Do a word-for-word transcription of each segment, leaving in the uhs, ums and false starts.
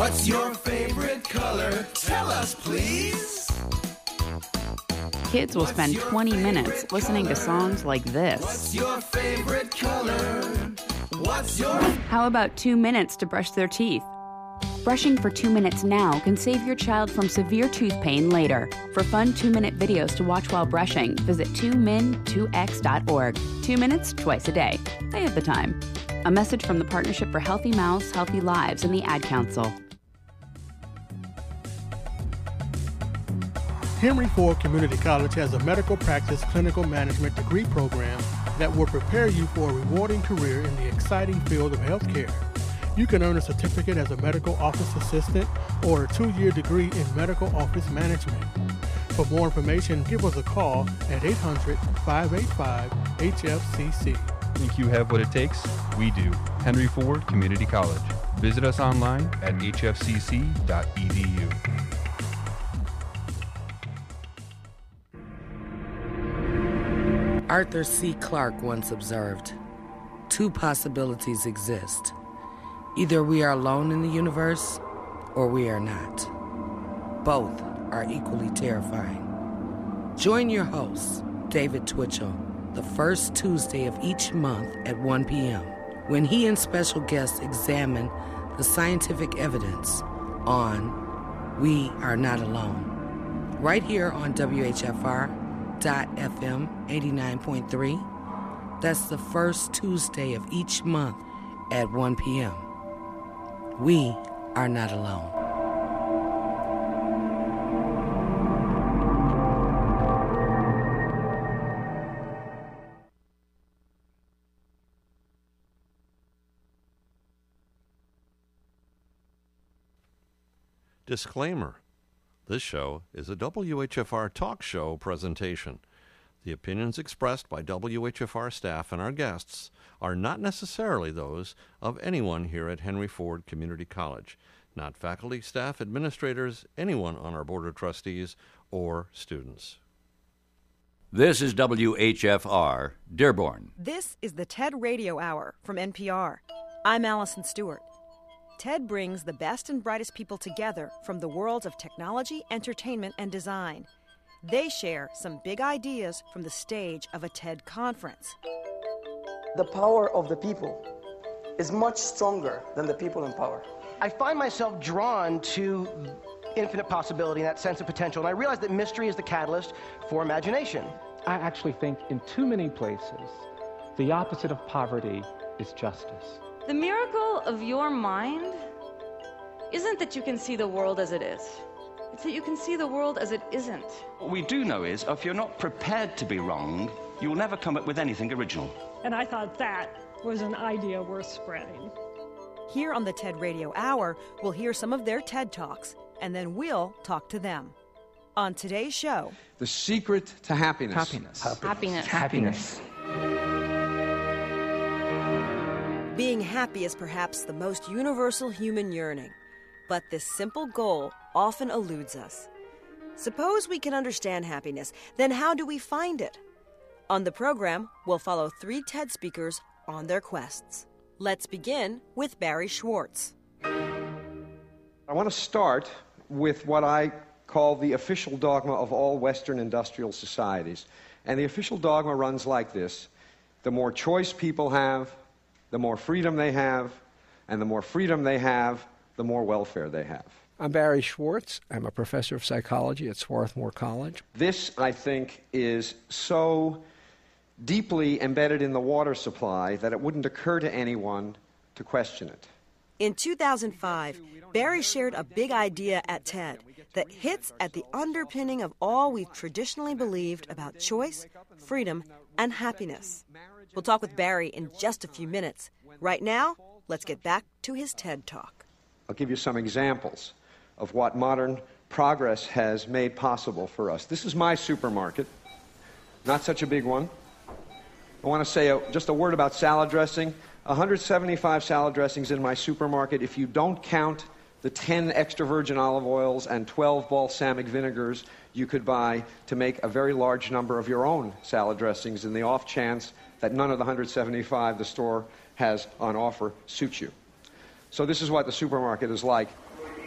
What's your favorite color? Tell us, please. Kids will spend twenty minutes listening to songs like this. What's your favorite color? What's your... How about two minutes to brush their teeth? Brushing for two minutes now can save your child from severe tooth pain later. For fun two-minute videos to watch while brushing, visit two min two x dot org. Two minutes, twice a day. They have the time. A message from the Partnership for Healthy Mouths, Healthy Lives, and the Ad Council. Henry Ford Community College has a medical practice clinical management degree program that will prepare you for a rewarding career in the exciting field of healthcare. You can earn a certificate as a medical office assistant or a two-year degree in medical office management. For more information, give us a call at eight hundred, five eight five, H F C C. Think you have what it takes? We do. Henry Ford Community College. Visit us online at h f c c dot e d u. Arthur C. Clarke once observed, two possibilities exist. Either we are alone in the universe, or we are not. Both are equally terrifying. Join your host, David Twitchell, the first Tuesday of each month at one p.m., when he and special guests examine the scientific evidence on We Are Not Alone. Right here on W H F R dot F M eighty-nine point three. That's the first Tuesday of each month at one p.m. We are not alone. Disclaimer. This show is a W H F R talk show presentation. The opinions expressed by W H F R staff and our guests are not necessarily those of anyone here at Henry Ford Community College, not faculty, staff, administrators, anyone on our Board of Trustees, or students. This is W H F R, Dearborn. This is the TED Radio Hour from N P R. I'm Allison Stewart. TED brings the best and brightest people together from the worlds of technology, entertainment, and design. They share some big ideas from the stage of a TED conference. The power of the people is much stronger than the people in power. I find myself drawn to infinite possibility and that sense of potential, and I realize that mystery is the catalyst for imagination. I actually think in too many places, the opposite of poverty is justice. The miracle of your mind isn't that you can see the world as it is. It's that you can see the world as it isn't. What we do know is, if you're not prepared to be wrong, you will never come up with anything original. And I thought that was an idea worth spreading. Here on the TED Radio Hour, we'll hear some of their TED Talks, and then we'll talk to them. On today's show... The secret to happiness. Happiness. Happiness. Happiness. Being happy is perhaps the most universal human yearning. But this simple goal often eludes us. Suppose we can understand happiness, then how do we find it? On the program, we'll follow three TED speakers on their quests. Let's begin with Barry Schwartz. I want to start with what I call the official dogma of all Western industrial societies. And the official dogma runs like this. The more choice people have, the more freedom they have, and the more freedom they have, the more welfare they have. I'm Barry Schwartz. I'm a professor of psychology at Swarthmore College. This, I think, is so deeply embedded in the water supply that it wouldn't occur to anyone to question it. In two thousand five, Barry shared a big idea at TED that hits at the underpinning of all we've traditionally believed about choice, freedom, and happiness. We'll talk with Barry in just a few minutes. Right now, let's get back to his TED Talk. I'll give you some examples of what modern progress has made possible for us. This is my supermarket, not such a big one. I want to say a, just a word about salad dressing. one hundred seventy-five salad dressings in my supermarket. If you don't count the ten extra virgin olive oils and twelve balsamic vinegars you could buy to make a very large number of your own salad dressings in the off chance that none of the one hundred seventy-five the store has on offer suits you. So this is what the supermarket is like.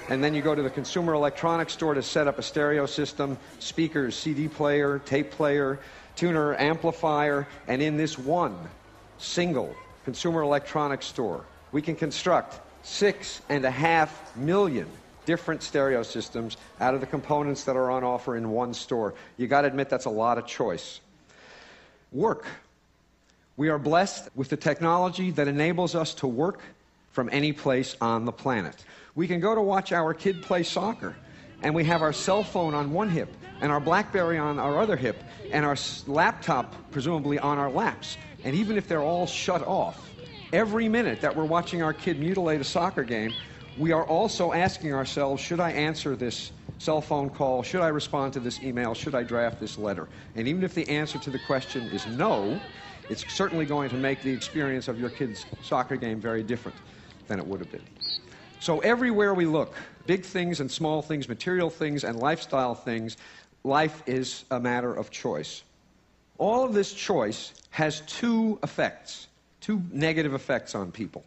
And then you go to the consumer electronics store to set up a stereo system, speakers, C D player, tape player, tuner, amplifier, and in this one single consumer electronics store, we can construct six and a half million different stereo systems out of the components that are on offer in one store. You got to admit that's a lot of choice. Work. We are blessed with the technology that enables us to work from any place on the planet. We can go to watch our kid play soccer, and we have our cell phone on one hip, and our BlackBerry on our other hip, and our laptop presumably on our laps. And even if they're all shut off, every minute that we're watching our kid mutilate a soccer game, we are also asking ourselves, should I answer this cell phone call? Should I respond to this email? Should I draft this letter? And even if the answer to the question is no, it's certainly going to make the experience of your kid's soccer game very different than it would have been. So everywhere we look, big things and small things, material things and lifestyle things, life is a matter of choice. All of this choice has two effects, two negative effects on people.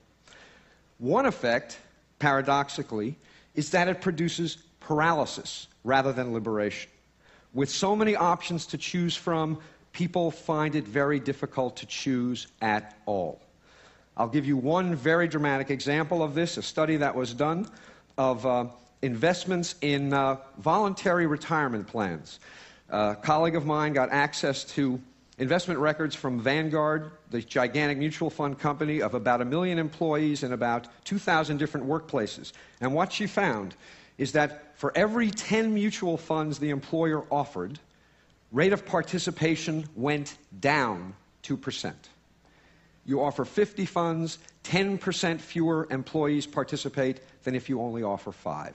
One effect, paradoxically, is that it produces paralysis rather than liberation. With so many options to choose from, people find it very difficult to choose at all. I'll give you one very dramatic example of this, a study that was done of uh, investments in uh, voluntary retirement plans. Uh, a colleague of mine got access to investment records from Vanguard, the gigantic mutual fund company of about a million employees in about two thousand different workplaces. And what she found is that for every ten mutual funds the employer offered, rate of participation went down two percent. You offer fifty funds, ten percent fewer employees participate than if you only offer five.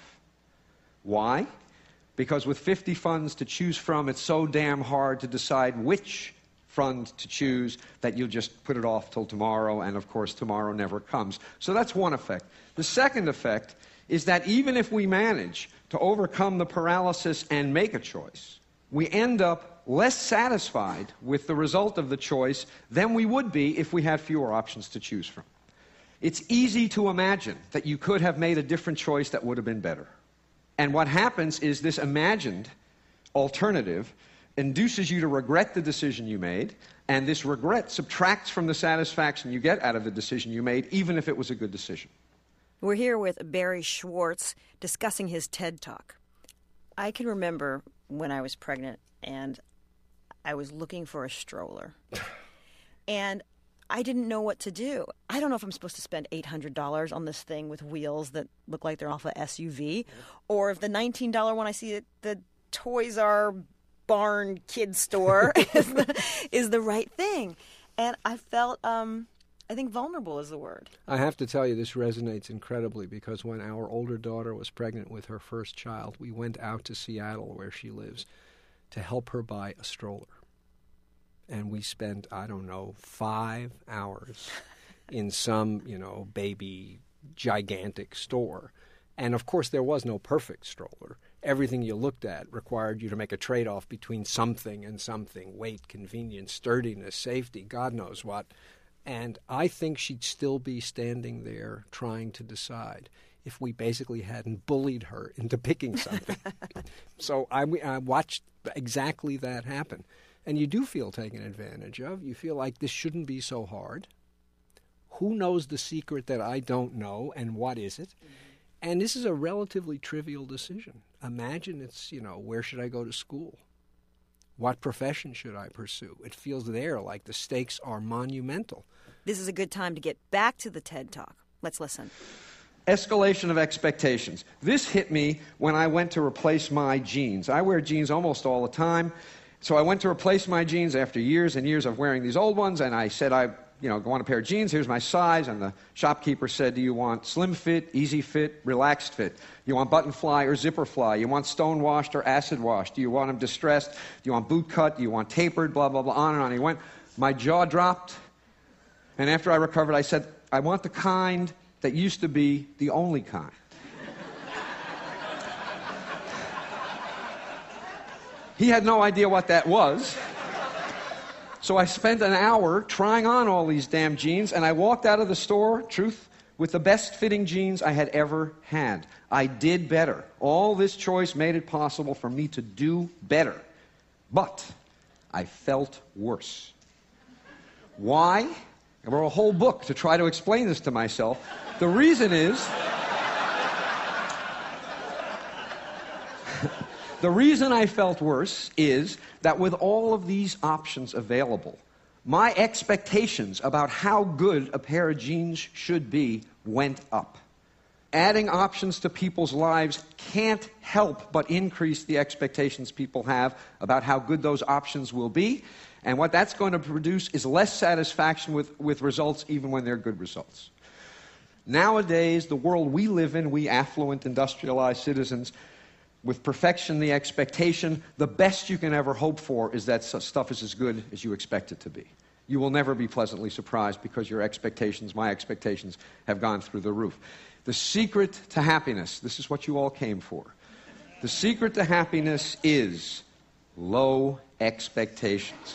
Why? Because with fifty funds to choose from, it's so damn hard to decide which fund to choose that you'll just put it off till tomorrow, and of course tomorrow never comes. So that's one effect. The second effect is that even if we manage to overcome the paralysis and make a choice, we end up less satisfied with the result of the choice than we would be if we had fewer options to choose from. It's easy to imagine that you could have made a different choice that would have been better. And what happens is this imagined alternative induces you to regret the decision you made, and this regret subtracts from the satisfaction you get out of the decision you made, even if it was a good decision. We're here with Barry Schwartz discussing his TED Talk. I can remember when I was pregnant and I was looking for a stroller. And I didn't know what to do. I don't know if I'm supposed to spend eight hundred dollars on this thing with wheels that look like they're off a S U V, or if the nineteen dollars one I see at the Toys R Barn kid store is, the, is the right thing. And I felt, um, I think vulnerable is the word. I have to tell you, this resonates incredibly, because when our older daughter was pregnant with her first child, we went out to Seattle, where she lives, to help her buy a stroller. And we spent, I don't know, five hours in some, you know, baby gigantic store. And, of course, there was no perfect stroller. Everything you looked at required you to make a trade-off between something and something, weight, convenience, sturdiness, safety, God knows what. And I think she'd still be standing there trying to decide if we basically hadn't bullied her into picking something. So I, I watched exactly that happen. And you do feel taken advantage of. You feel like this shouldn't be so hard. Who knows the secret that I don't know, and what is it? Mm-hmm. And this is a relatively trivial decision. Imagine it's, you know, where should I go to school? What profession should I pursue? It feels there like the stakes are monumental. This is a good time to get back to the TED Talk. Let's listen. Escalation of expectations. This hit me when I went to replace my jeans. I wear jeans almost all the time. So I went to replace my jeans after years and years of wearing these old ones, and I said, I you know, want a pair of jeans, here's my size, and the shopkeeper said, do you want slim fit, easy fit, relaxed fit? You want button fly or zipper fly? You want stone washed or acid washed? Do you want them distressed? Do you want boot cut? Do you want tapered? Blah, blah, blah, on and on. He went, my jaw dropped, and after I recovered, I said, I want the kind that used to be the only kind. He had no idea what that was. So I spent an hour trying on all these damn jeans, and I walked out of the store, truth with the best fitting jeans I had ever had. I did better. All this choice made it possible for me to do better. But I felt worse. Why? I wrote a whole book to try to explain this to myself. The reason is... the reason I felt worse is that with all of these options available, my expectations about how good a pair of jeans should be went up. Adding options to people's lives can't help but increase the expectations people have about how good those options will be, and what that's going to produce is less satisfaction with, with results even when they're good results. Nowadays, the world we live in, we affluent, industrialized citizens, with perfection, the expectation, the best you can ever hope for is that stuff is as good as you expect it to be. You will never be pleasantly surprised because your expectations, my expectations, have gone through the roof. The secret to happiness, this is what you all came for. The secret to happiness is low expectations.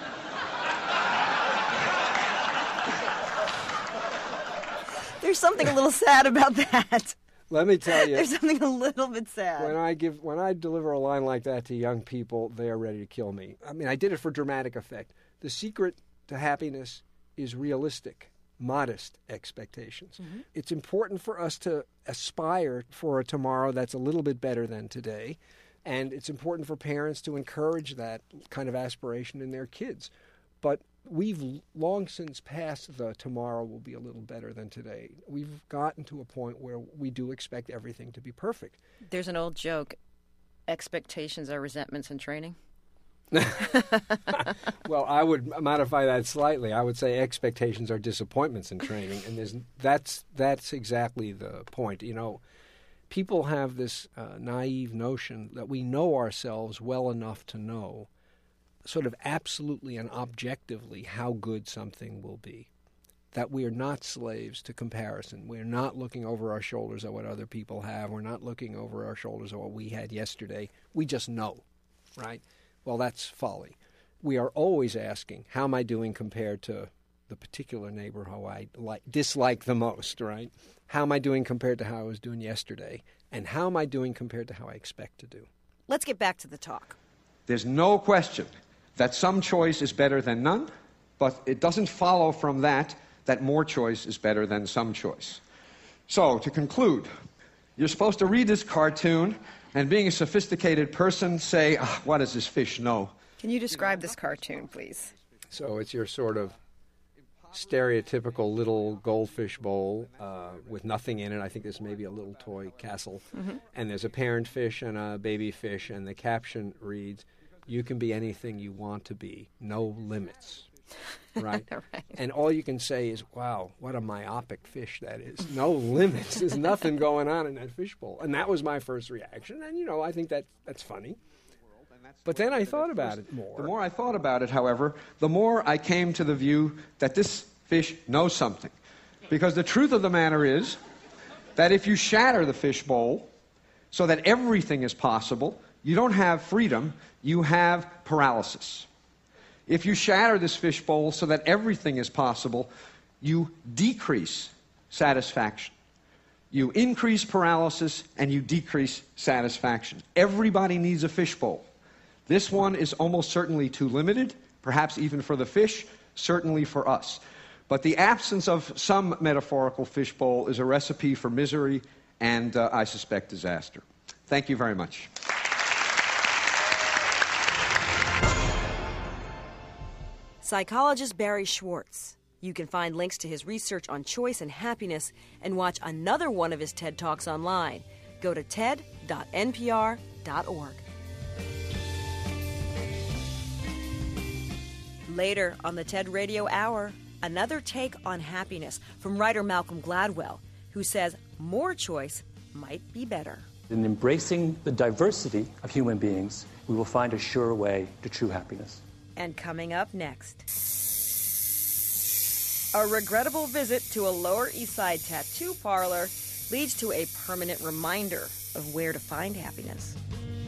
There's something a little sad about that. Let me tell you. There's something a little bit sad. When I give, when I deliver a line like that to young people, they are ready to kill me. I mean, I did it for dramatic effect. The secret to happiness is realistic, modest expectations. Mm-hmm. It's important for us to aspire for a tomorrow that's a little bit better than today, and it's important for parents to encourage that kind of aspiration in their kids. But we've long since passed the tomorrow will be a little better than today. We've gotten to a point where we do expect everything to be perfect. There's an old joke, expectations are resentments in training. Well, I would modify that slightly. I would say expectations are disappointments in training, and there's, that's that's exactly the point. You know, people have this uh, naive notion that we know ourselves well enough to know sort of absolutely and objectively how good something will be, that we are not slaves to comparison. We're not looking over our shoulders at what other people have. We're not looking over our shoulders at what we had yesterday. We just know, right? Well, that's folly. We are always asking, how am I doing compared to the particular neighbor who I like, dislike the most, right? How am I doing compared to how I was doing yesterday? And how am I doing compared to how I expect to do? Let's get back to the talk. There's no question that some choice is better than none, but it doesn't follow from that that more choice is better than some choice. So, to conclude, you're supposed to read this cartoon and, being a sophisticated person, say, ah, what does this fish know? Can you describe this cartoon, please? So it's your sort of stereotypical little goldfish bowl uh, with nothing in it. I think there's maybe a little toy castle. Mm-hmm. And there's a parent fish and a baby fish, and the caption reads, you can be anything you want to be, no limits, right? Right? And all you can say is, wow, what a myopic fish that is. No limits. There's nothing going on in that fishbowl. And that was my first reaction. And, you know, I think that that's funny. But then I thought about it more. The more I thought about it, however, the more I came to the view that this fish knows something. Because the truth of the matter is that if you shatter the fishbowl so that everything is possible, you don't have freedom, you have paralysis. If you shatter this fishbowl so that everything is possible, you decrease satisfaction. You increase paralysis and you decrease satisfaction. Everybody needs a fishbowl. This one is almost certainly too limited, perhaps even for the fish, certainly for us. But the absence of some metaphorical fishbowl is a recipe for misery and, uh, I suspect, disaster. Thank you very much. Psychologist Barry Schwartz. You can find links to his research on choice and happiness and watch another one of his TED Talks online. Go to ted dot n p r dot org. Later on the TED Radio Hour, another take on happiness from writer Malcolm Gladwell, who says more choice might be better. In embracing the diversity of human beings, we will find a sure way to true happiness. And coming up next, a regrettable visit to a Lower East Side tattoo parlor leads to a permanent reminder of where to find happiness.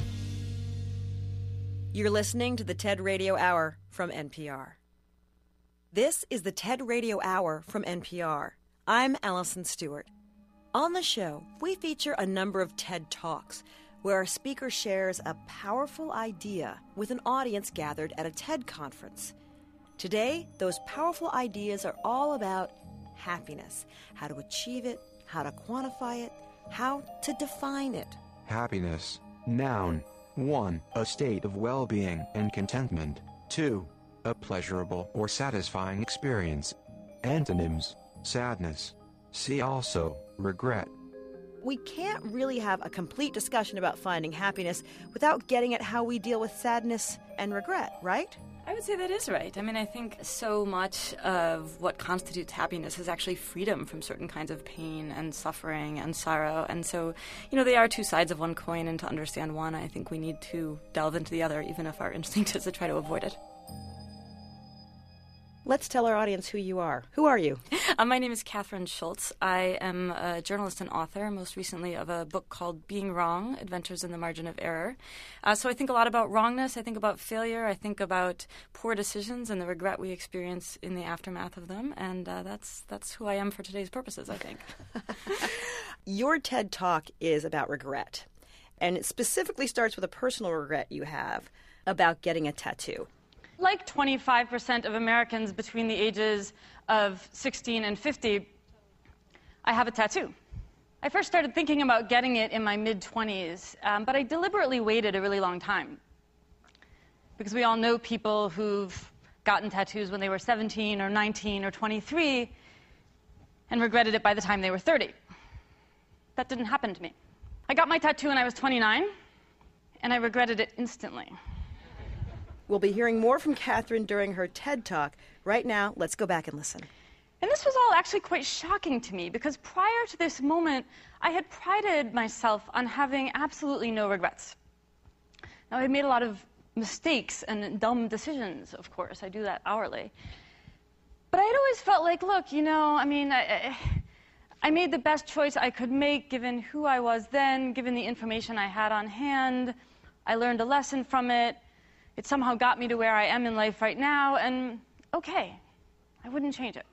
You're listening to the TED Radio Hour from N P R. This is the TED Radio Hour from N P R. I'm Allison Stewart. On the show, we feature a number of TED Talks where a speaker shares a powerful idea with an audience gathered at a TED conference. Today, those powerful ideas are all about happiness, how to achieve it, how to quantify it, how to define it. Happiness. Noun. one. A state of well-being and contentment. two. A pleasurable or satisfying experience. Antonyms. Sadness. See also, regret. We can't really have a complete discussion about finding happiness without getting at how we deal with sadness and regret, right? I would say that is right. I mean, I think so much of what constitutes happiness is actually freedom from certain kinds of pain and suffering and sorrow. And so, you know, they are two sides of one coin, and to understand one, I think we need to delve into the other, even if our instinct is to try to avoid it. Let's tell our audience who you are. Who are you? Uh, my name is Kathryn Schulz. I am a journalist and author, most recently of a book called Being Wrong, Adventures in the Margin of Error. Uh, so I think a lot about wrongness. I think about failure. I think about poor decisions and the regret we experience in the aftermath of them. And uh, that's that's who I am for today's purposes, I think. Your TED Talk is about regret. And it specifically starts with a personal regret you have about getting a tattoo. Like twenty-five percent of Americans between the ages of sixteen and fifty, I have a tattoo. I first started thinking about getting it in my mid-twenties, um, but I deliberately waited a really long time. Because we all know people who've gotten tattoos when they were seventeen or nineteen or twenty-three and regretted it by the time they were thirty. That didn't happen to me. I got my tattoo when I was twenty-nine, and I regretted it instantly. We'll be hearing more from Kathryn during her TED Talk. Right now, let's go back and listen. And this was all actually quite shocking to me, because prior to this moment, I had prided myself on having absolutely no regrets. Now, I made a lot of mistakes and dumb decisions, of course. I do that hourly. But I had always felt like, look, you know, I mean, I, I made the best choice I could make given who I was then, given the information I had on hand. I learned a lesson from it. It somehow got me to where I am in life right now, and okay, I wouldn't change it.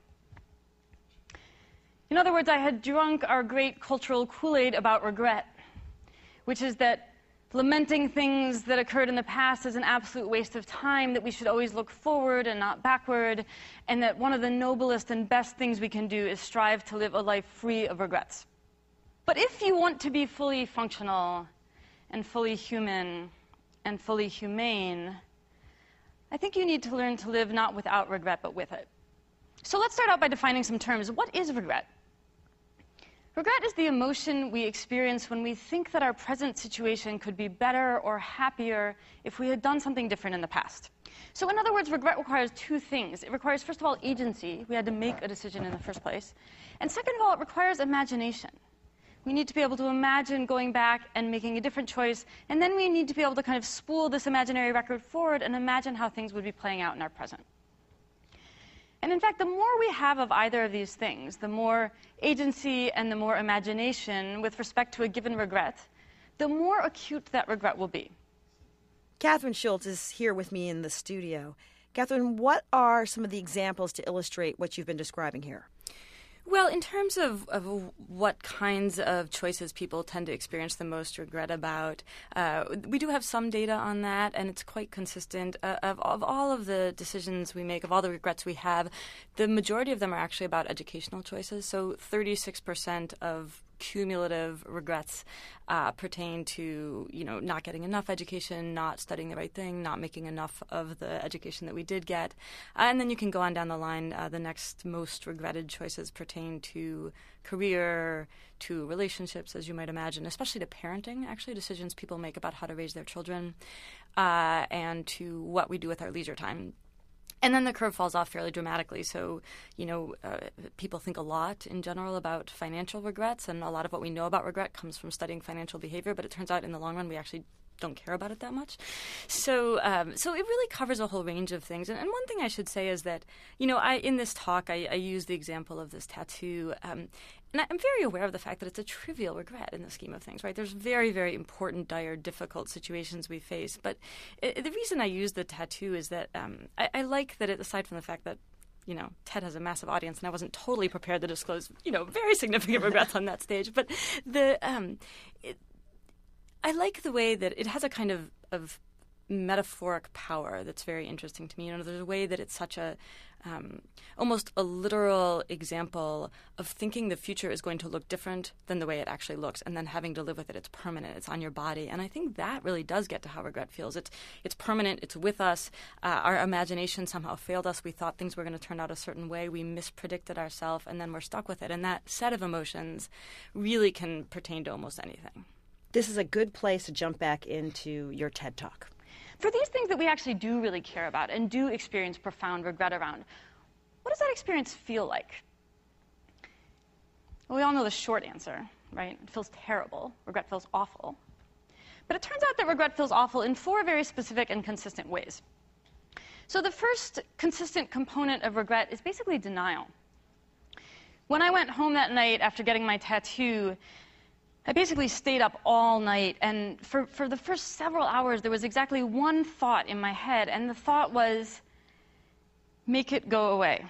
In other words, I had drunk our great cultural Kool-Aid about regret, which is that lamenting things that occurred in the past is an absolute waste of time, that we should always look forward and not backward, and that one of the noblest and best things we can do is strive to live a life free of regrets. But if you want to be fully functional and fully human and fully humane, I think you need to learn to live not without regret, but with it. So let's start out by defining some terms. What is regret? Regret is the emotion we experience when we think that our present situation could be better or happier if we had done something different in the past. So in other words, regret requires two things. It requires, first of all, agency. We had to make a decision in the first place. And second of all, it requires imagination. We need to be able to imagine going back and making a different choice, and then we need to be able to kind of spool this imaginary record forward and imagine how things would be playing out in our present. And in fact, the more we have of either of these things, the more agency and the more imagination with respect to a given regret, the more acute that regret will be. Kathryn Schulz is here with me in the studio. Kathryn, what are some of the examples to illustrate what you've been describing here? Well, in terms of, of what kinds of choices people tend to experience the most regret about, uh, we do have some data on that, and it's quite consistent. Uh, of, of all of the decisions we make, of all the regrets we have, the majority of them are actually about educational choices. So thirty-six percent of cumulative regrets uh, pertain to, you know, not getting enough education, not studying the right thing, not making enough of the education that we did get. Uh, and then you can go on down the line. Uh, the next most regretted choices pertain to career, to relationships, as you might imagine, especially to parenting, actually, decisions people make about how to raise their children, uh, and to what we do with our leisure time. And then the curve falls off fairly dramatically. So, you know, uh, people think a lot in general about financial regrets, and a lot of what we know about regret comes from studying financial behavior, but it turns out in the long run we actually don't care about it that much. So um, so it really covers a whole range of things. And, and one thing I should say is that, you know, I in this talk I, I use the example of this tattoo, um, and I'm very aware of the fact that it's a trivial regret in the scheme of things, right? There's very, very important, dire, difficult situations we face. But it, the reason I use the tattoo is that um, I, I like that it, aside from the fact that you know, TED has a massive audience, and I wasn't totally prepared to disclose, you know, very significant regrets on that stage. But the um, it, I like the way that it has a kind of, of metaphoric power that's very interesting to me. You know, there's a way that it's such a um, almost a literal example of thinking the future is going to look different than the way it actually looks, and then having to live with it. It's permanent. It's on your body. And I think that really does get to how regret feels. It's it's permanent. It's with us. Uh, our imagination somehow failed us. We thought things were going to turn out a certain way. We mispredicted ourselves, and then we're stuck with it. And that set of emotions really can pertain to almost anything. This is a good place to jump back into your TED Talk. For these things that we actually do really care about and do experience profound regret around, what does that experience feel like? Well, we all know the short answer, right? It feels terrible. Regret feels awful. But it turns out that regret feels awful in four very specific and consistent ways. So the first consistent component of regret is basically denial. When I went home that night after getting my tattoo, I basically stayed up all night, and for, for the first several hours, there was exactly one thought in my head, and the thought was, make it go away.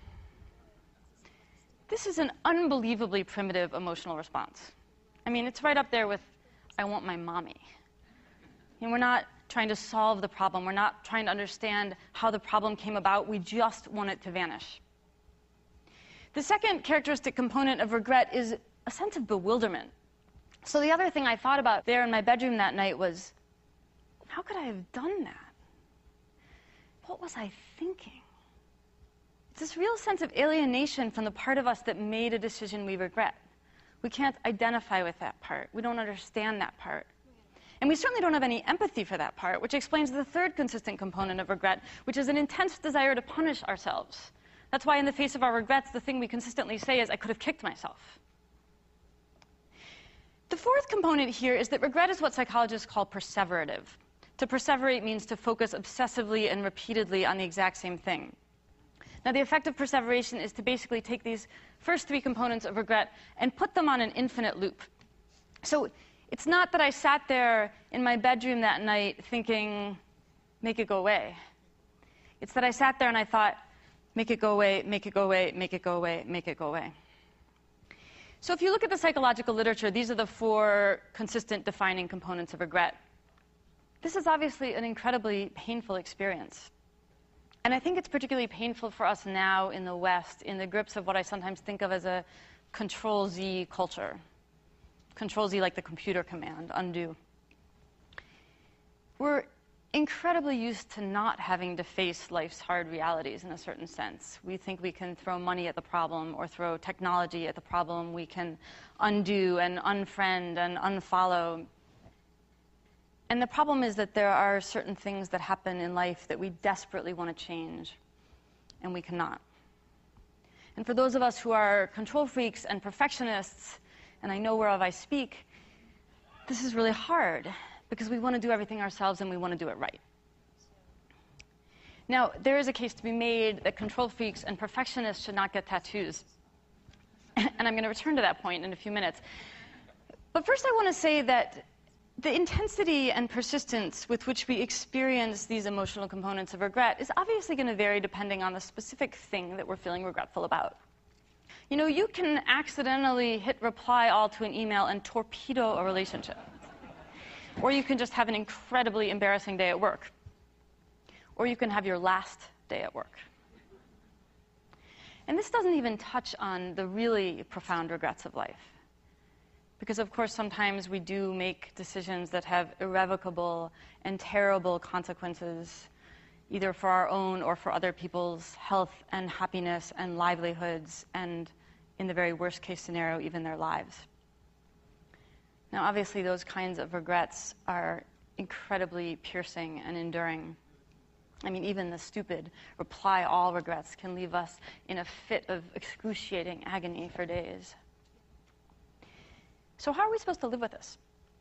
This is an unbelievably primitive emotional response. I mean, it's right up there with, I want my mommy. And we're not trying to solve the problem. We're not trying to understand how the problem came about. We just want it to vanish. The second characteristic component of regret is a sense of bewilderment. So the other thing I thought about there in my bedroom that night was, how could I have done that? What was I thinking? It's this real sense of alienation from the part of us that made a decision we regret. We can't identify with that part. We don't understand that part. And we certainly don't have any empathy for that part, which explains the third consistent component of regret, which is an intense desire to punish ourselves. That's why in the face of our regrets, the thing we consistently say is, I could have kicked myself. The fourth component here is that regret is what psychologists call perseverative. To perseverate means to focus obsessively and repeatedly on the exact same thing. Now, the effect of perseveration is to basically take these first three components of regret and put them on an infinite loop. So it's not that I sat there in my bedroom that night thinking, make it go away. It's that I sat there and I thought, make it go away, make it go away, make it go away, make it go away. So if you look at the psychological literature, these are the four consistent defining components of regret. This is obviously an incredibly painful experience. And I think it's particularly painful for us now in the West, in the grips of what I sometimes think of as a Control-Z culture. Control-Z like the computer command, undo. We're incredibly used to not having to face life's hard realities in a certain sense. We think we can throw money at the problem or throw technology at the problem. We can undo and unfriend and unfollow. And the problem is that there are certain things that happen in life that we desperately want to change, and we cannot. And for those of us who are control freaks and perfectionists, and I know whereof I speak, this is really hard, because we want to do everything ourselves and we want to do it right. Now, there is a case to be made that control freaks and perfectionists should not get tattoos. And I'm going to return to that point in a few minutes. But first I want to say that the intensity and persistence with which we experience these emotional components of regret is obviously going to vary depending on the specific thing that we're feeling regretful about. You know, you can accidentally hit reply all to an email and torpedo a relationship. Or you can just have an incredibly embarrassing day at work. Or you can have your last day at work. And this doesn't even touch on the really profound regrets of life. Because, of course, sometimes we do make decisions that have irrevocable and terrible consequences, either for our own or for other people's health and happiness and livelihoods, and in the very worst case scenario, even their lives. Now, obviously, those kinds of regrets are incredibly piercing and enduring. I mean, even the stupid reply all regrets can leave us in a fit of excruciating agony for days. So how are we supposed to live with this?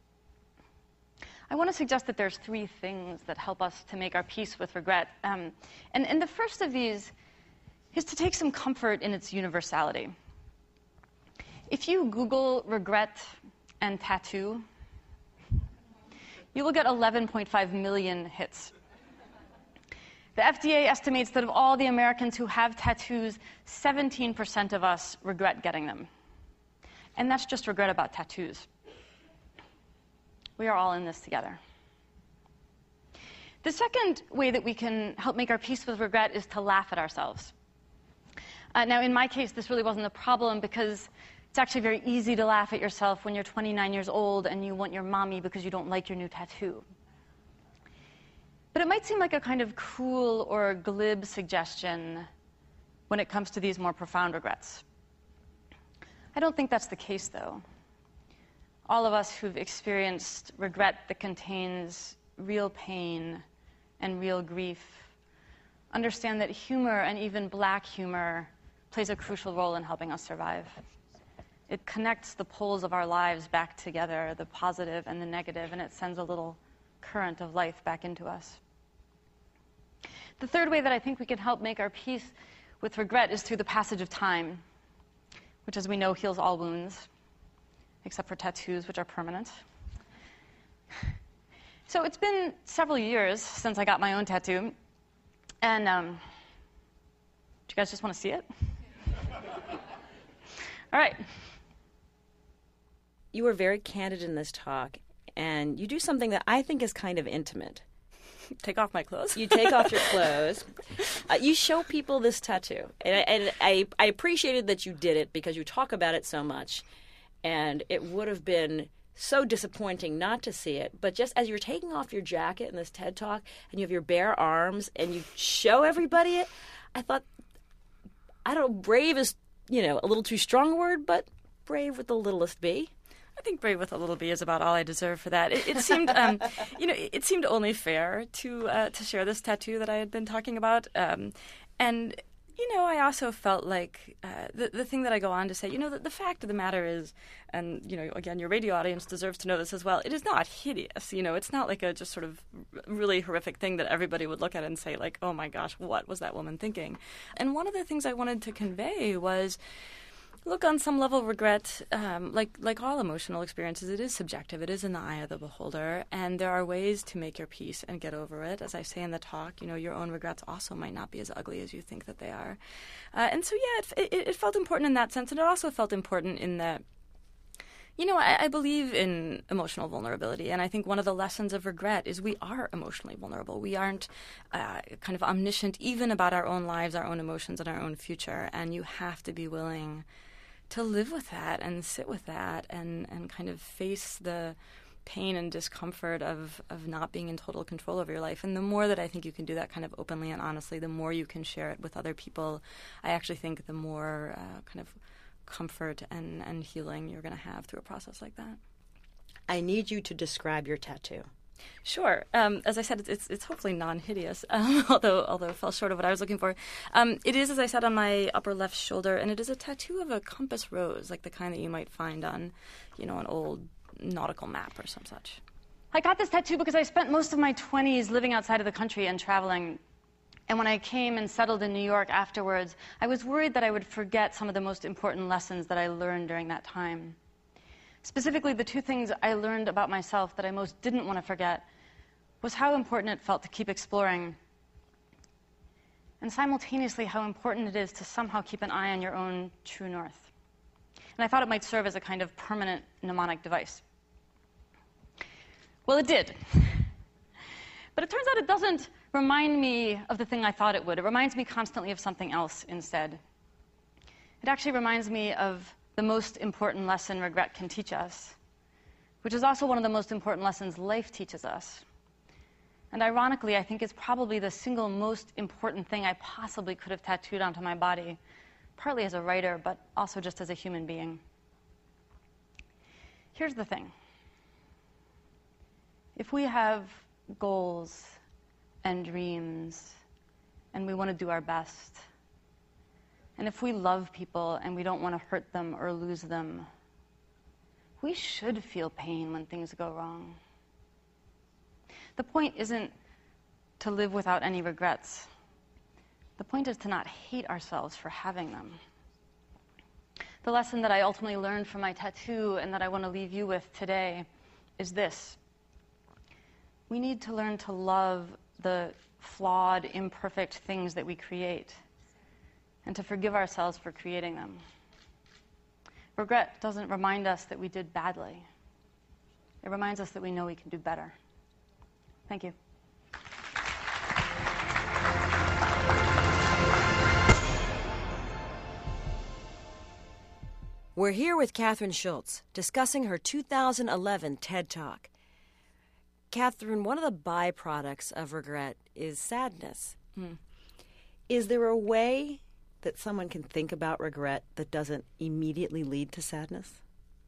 I want to suggest that there's three things that help us to make our peace with regret. Um, and, and the first of these is to take some comfort in its universality. If you Google regret and tattoo, you will get eleven point five million hits. The F D A estimates that of all the Americans who have tattoos, seventeen percent of us regret getting them. And that's just regret about tattoos. We are all in this together. The second way that we can help make our peace with regret is to laugh at ourselves. Uh, now, in my case, this really wasn't a problem because it's actually very easy to laugh at yourself when you're twenty-nine years old and you want your mommy because you don't like your new tattoo. But it might seem like a kind of cool or glib suggestion when it comes to these more profound regrets. I don't think that's the case, though. All of us who've experienced regret that contains real pain and real grief understand that humor, and even black humor, plays a crucial role in helping us survive. It connects the poles of our lives back together, the positive and the negative, and it sends a little current of life back into us. The third way that I think we can help make our peace with regret is through the passage of time, which, as we know, heals all wounds, except for tattoos, which are permanent. So it's been several years since I got my own tattoo, and um, do you guys just want to see it? All right. You were very candid in this talk, and you do something that I think is kind of intimate. Take off my clothes. You take off your clothes. Uh, you show people this tattoo. And, I, and I, I appreciated that you did it because you talk about it so much. And it would have been so disappointing not to see it. But just as you're taking off your jacket in this TED Talk and you have your bare arms and you show everybody it, I thought, I don't know, brave is, you know, a little too strong a word, but brave with the littlest b. I think brave with a little b is about all I deserve for that. It, it seemed, um, you know, it, it seemed only fair to uh, to share this tattoo that I had been talking about, um, and you know, I also felt like uh, the the thing that I go on to say, you know, the, the fact of the matter is, and you know, again, your radio audience deserves to know this as well. It is not hideous, you know. It's not like a just sort of really horrific thing that everybody would look at and say, like, oh my gosh, what was that woman thinking? And one of the things I wanted to convey was, look, on some level, regret, um, like like all emotional experiences, it is subjective. It is in the eye of the beholder, and there are ways to make your peace and get over it. As I say in the talk, you know, your own regrets also might not be as ugly as you think that they are. Uh, and so, yeah, it, it, it felt important in that sense, and it also felt important in that, you know, I, I believe in emotional vulnerability, and I think one of the lessons of regret is we are emotionally vulnerable. We aren't uh, kind of omniscient even about our own lives, our own emotions, and our own future, and you have to be willing to live with that and sit with that and, and kind of face the pain and discomfort of, of not being in total control over your life. And the more that I think you can do that kind of openly and honestly, the more you can share it with other people, I actually think the more uh, kind of comfort and, and healing you're going to have through a process like that. I need you to describe your tattoo. Sure. Um, as I said, it's it's, it's hopefully non-hideous, um, although although it fell short of what I was looking for. Um, it is, as I said, on my upper left shoulder, and it is a tattoo of a compass rose, like the kind that you might find on, you know, an old nautical map or some such. I got this tattoo because I spent most of my twenties living outside of the country and traveling. And when I came and settled in New York afterwards, I was worried that I would forget some of the most important lessons that I learned during that time. Specifically, the two things I learned about myself that I most didn't want to forget was how important it felt to keep exploring, and simultaneously how important it is to somehow keep an eye on your own true north. And I thought it might serve as a kind of permanent mnemonic device. Well, it did. But it turns out it doesn't remind me of the thing I thought it would. It reminds me constantly of something else instead. It actually reminds me of the most important lesson regret can teach us, which is also one of the most important lessons life teaches us. And ironically, I think it's probably the single most important thing I possibly could have tattooed onto my body, partly as a writer, but also just as a human being. Here's the thing. If we have goals and dreams, and we want to do our best, and if we love people and we don't want to hurt them or lose them, we should feel pain when things go wrong. The point isn't to live without any regrets. The point is to not hate ourselves for having them. The lesson that I ultimately learned from my tattoo and that I want to leave you with today is this. We need to learn to love the flawed, imperfect things that we create, and to forgive ourselves for creating them. Regret doesn't remind us that we did badly. It reminds us that we know we can do better. Thank you. We're here with Kathryn Schulz, discussing her two thousand eleven TED Talk. Kathryn, one of the byproducts of regret is sadness. Mm. Is there a way that someone can think about regret that doesn't immediately lead to sadness?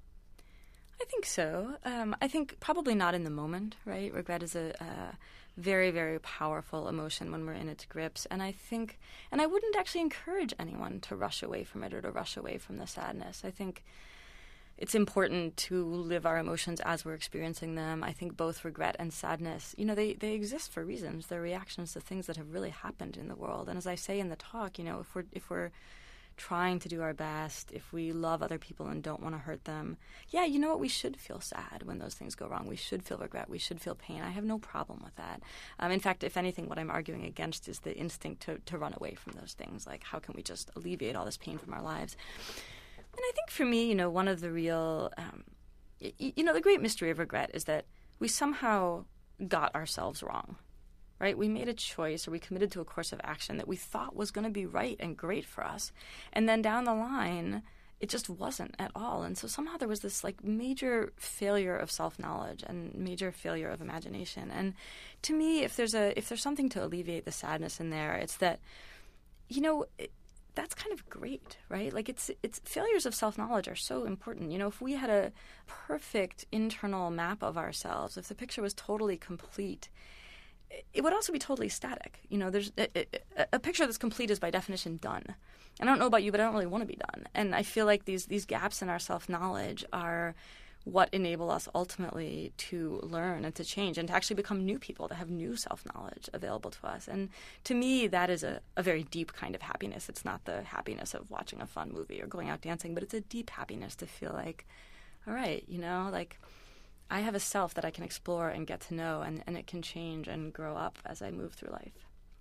I think so. Um, I think probably not in the moment, right? Regret is a, a very, very powerful emotion when we're in its grips. And I think, and I wouldn't actually encourage anyone to rush away from it or to rush away from the sadness. I think it's important to live our emotions as we're experiencing them. I think both regret and sadness, you know, they, they exist for reasons. They're reactions to things that have really happened in the world. And as I say in the talk, you know, if we're if we're trying to do our best, if we love other people and don't want to hurt them, yeah, you know what? We should feel sad when those things go wrong. We should feel regret. We should feel pain. I have no problem with that. Um, in fact, if anything, what I'm arguing against is the instinct to, to run away from those things. Like, how can we just alleviate all this pain from our lives? And I think for me, you know, one of the real, um, y- you know, the great mystery of regret is that we somehow got ourselves wrong. Right? We made a choice or we committed to a course of action that we thought was going to be right and great for us. And then down the line, it just wasn't at all. And so somehow there was this like major failure of self-knowledge and major failure of imagination. And to me, if there's a if there's something to alleviate the sadness in there, it's that, you know, it, that's kind of great, right? Like it's it's failures of self-knowledge are so important. You know, if we had a perfect internal map of ourselves, if the picture was totally complete, it would also be totally static. You know, there's a, a, a picture that's complete is by definition done. And I don't know about you, but I don't really want to be done. And I feel like these these gaps in our self-knowledge are what enable us ultimately to learn and to change and to actually become new people, to have new self-knowledge available to us. And to me, that is a, a very deep kind of happiness. It's not the happiness of watching a fun movie or going out dancing, but it's a deep happiness to feel like, all right, you know, like I have a self that I can explore and get to know, and, and it can change and grow up as I move through life.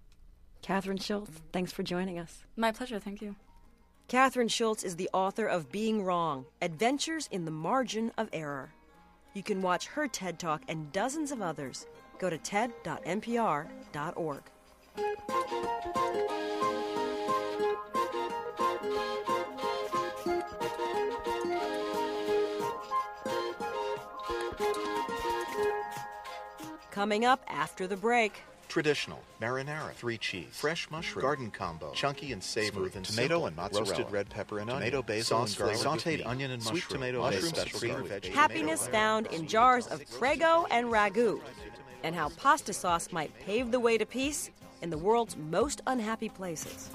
Kathryn Schulz, thanks for joining us. My pleasure, thank you. Kathryn Schulz is the author of Being Wrong, Adventures in the Margin of Error. You can watch her TED Talk and dozens of others. Go to ted dot n p r dot org. Coming up after the break. Traditional, marinara, three cheese, fresh mushroom, garden combo, chunky and savory, smooth and tomato simple, and mozzarella, roasted red pepper and tomato onion, basil sauce and garlic, sauteed onion and sweet mushroom, tomato, mushroom special cream, happiness found in jars of Prego and ragu, and how pasta sauce might pave the way to peace in the world's most unhappy places.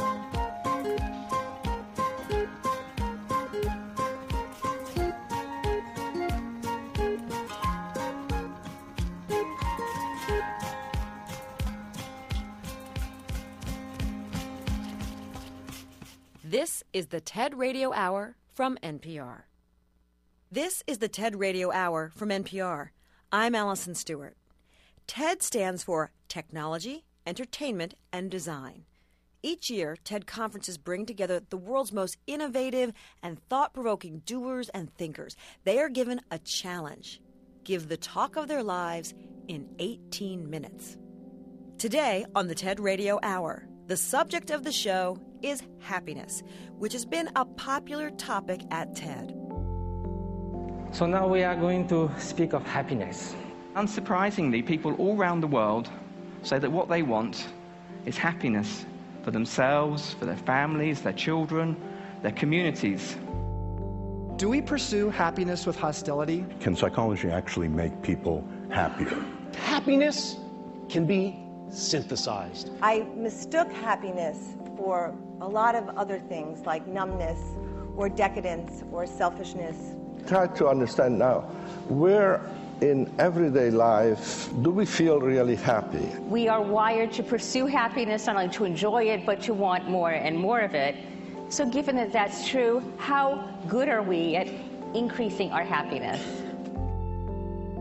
This is the TED Radio Hour from N P R. This is the TED Radio Hour from N P R. I'm Allison Stewart. TED stands for Technology, Entertainment, and Design. Each year, TED conferences bring together the world's most innovative and thought-provoking doers and thinkers. They are given a challenge. Give the talk of their lives in eighteen minutes. Today on the TED Radio Hour, the subject of the show is happiness, which has been a popular topic at TED. So now we are going to speak of happiness. Unsurprisingly, people all around the world say that what they want is happiness for themselves, for their families, their children, their communities. Do we pursue happiness with hostility? Can psychology actually make people happier? Happiness can be synthesized. I mistook happiness for a lot of other things like numbness or decadence or selfishness. Try to understand now, where in everyday life do we feel really happy? We are wired to pursue happiness, not only to enjoy it, but to want more and more of it. So given that that's true, how good are we at increasing our happiness?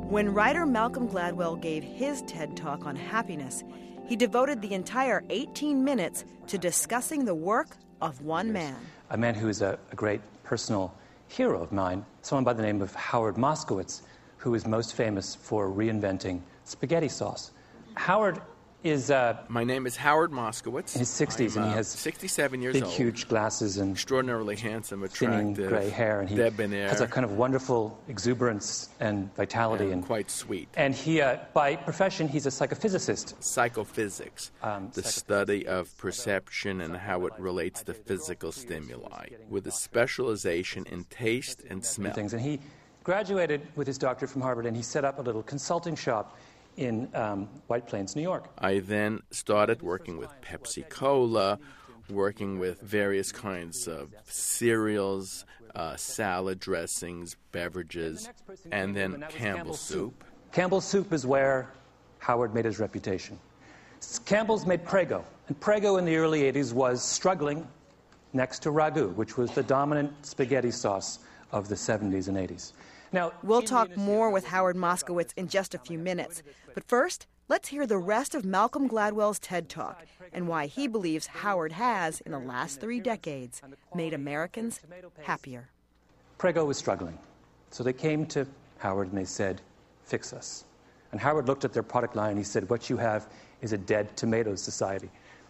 When writer Malcolm Gladwell gave his TED Talk on happiness, he devoted the entire eighteen minutes to discussing the work of one man. A man who is a, a great personal hero of mine, someone by the name of Howard Moskowitz, who is most famous for reinventing spaghetti sauce. Howard is... Uh, My name is Howard Moskowitz. In his sixties, I'm, and he uh, has sixty-seven years big, old. huge glasses and extraordinarily handsome, thinning attractive, gray hair, and he debonair, has a kind of wonderful exuberance and vitality, and, and quite sweet. And he, uh, by profession, he's a psychophysicist. Psychophysics, um, the study of perception and how it relates to physical stimuli, with a specialization in taste and smell. Things. And he graduated with his doctorate from Harvard, and he set up a little consulting shop in um, White Plains, New York. I then started working with Pepsi Cola, working with various kinds of cereals, uh, salad dressings, beverages, and then Campbell's, Campbell's soup. Campbell's soup is where Howard made his reputation. Campbell's made Prego, and Prego in the early eighties was struggling next to Ragu, which was the dominant spaghetti sauce of the seventies and eighties. Now, we'll talk more with Howard Moskowitz in just a few minutes. But first, let's hear the rest of Malcolm Gladwell's TED Talk and why he believes Howard has, in the last three decades, made Americans happier. Prego was struggling. So they came to Howard and they said, fix us. And Howard looked at their product line and he said, what you have is a dead tomato society.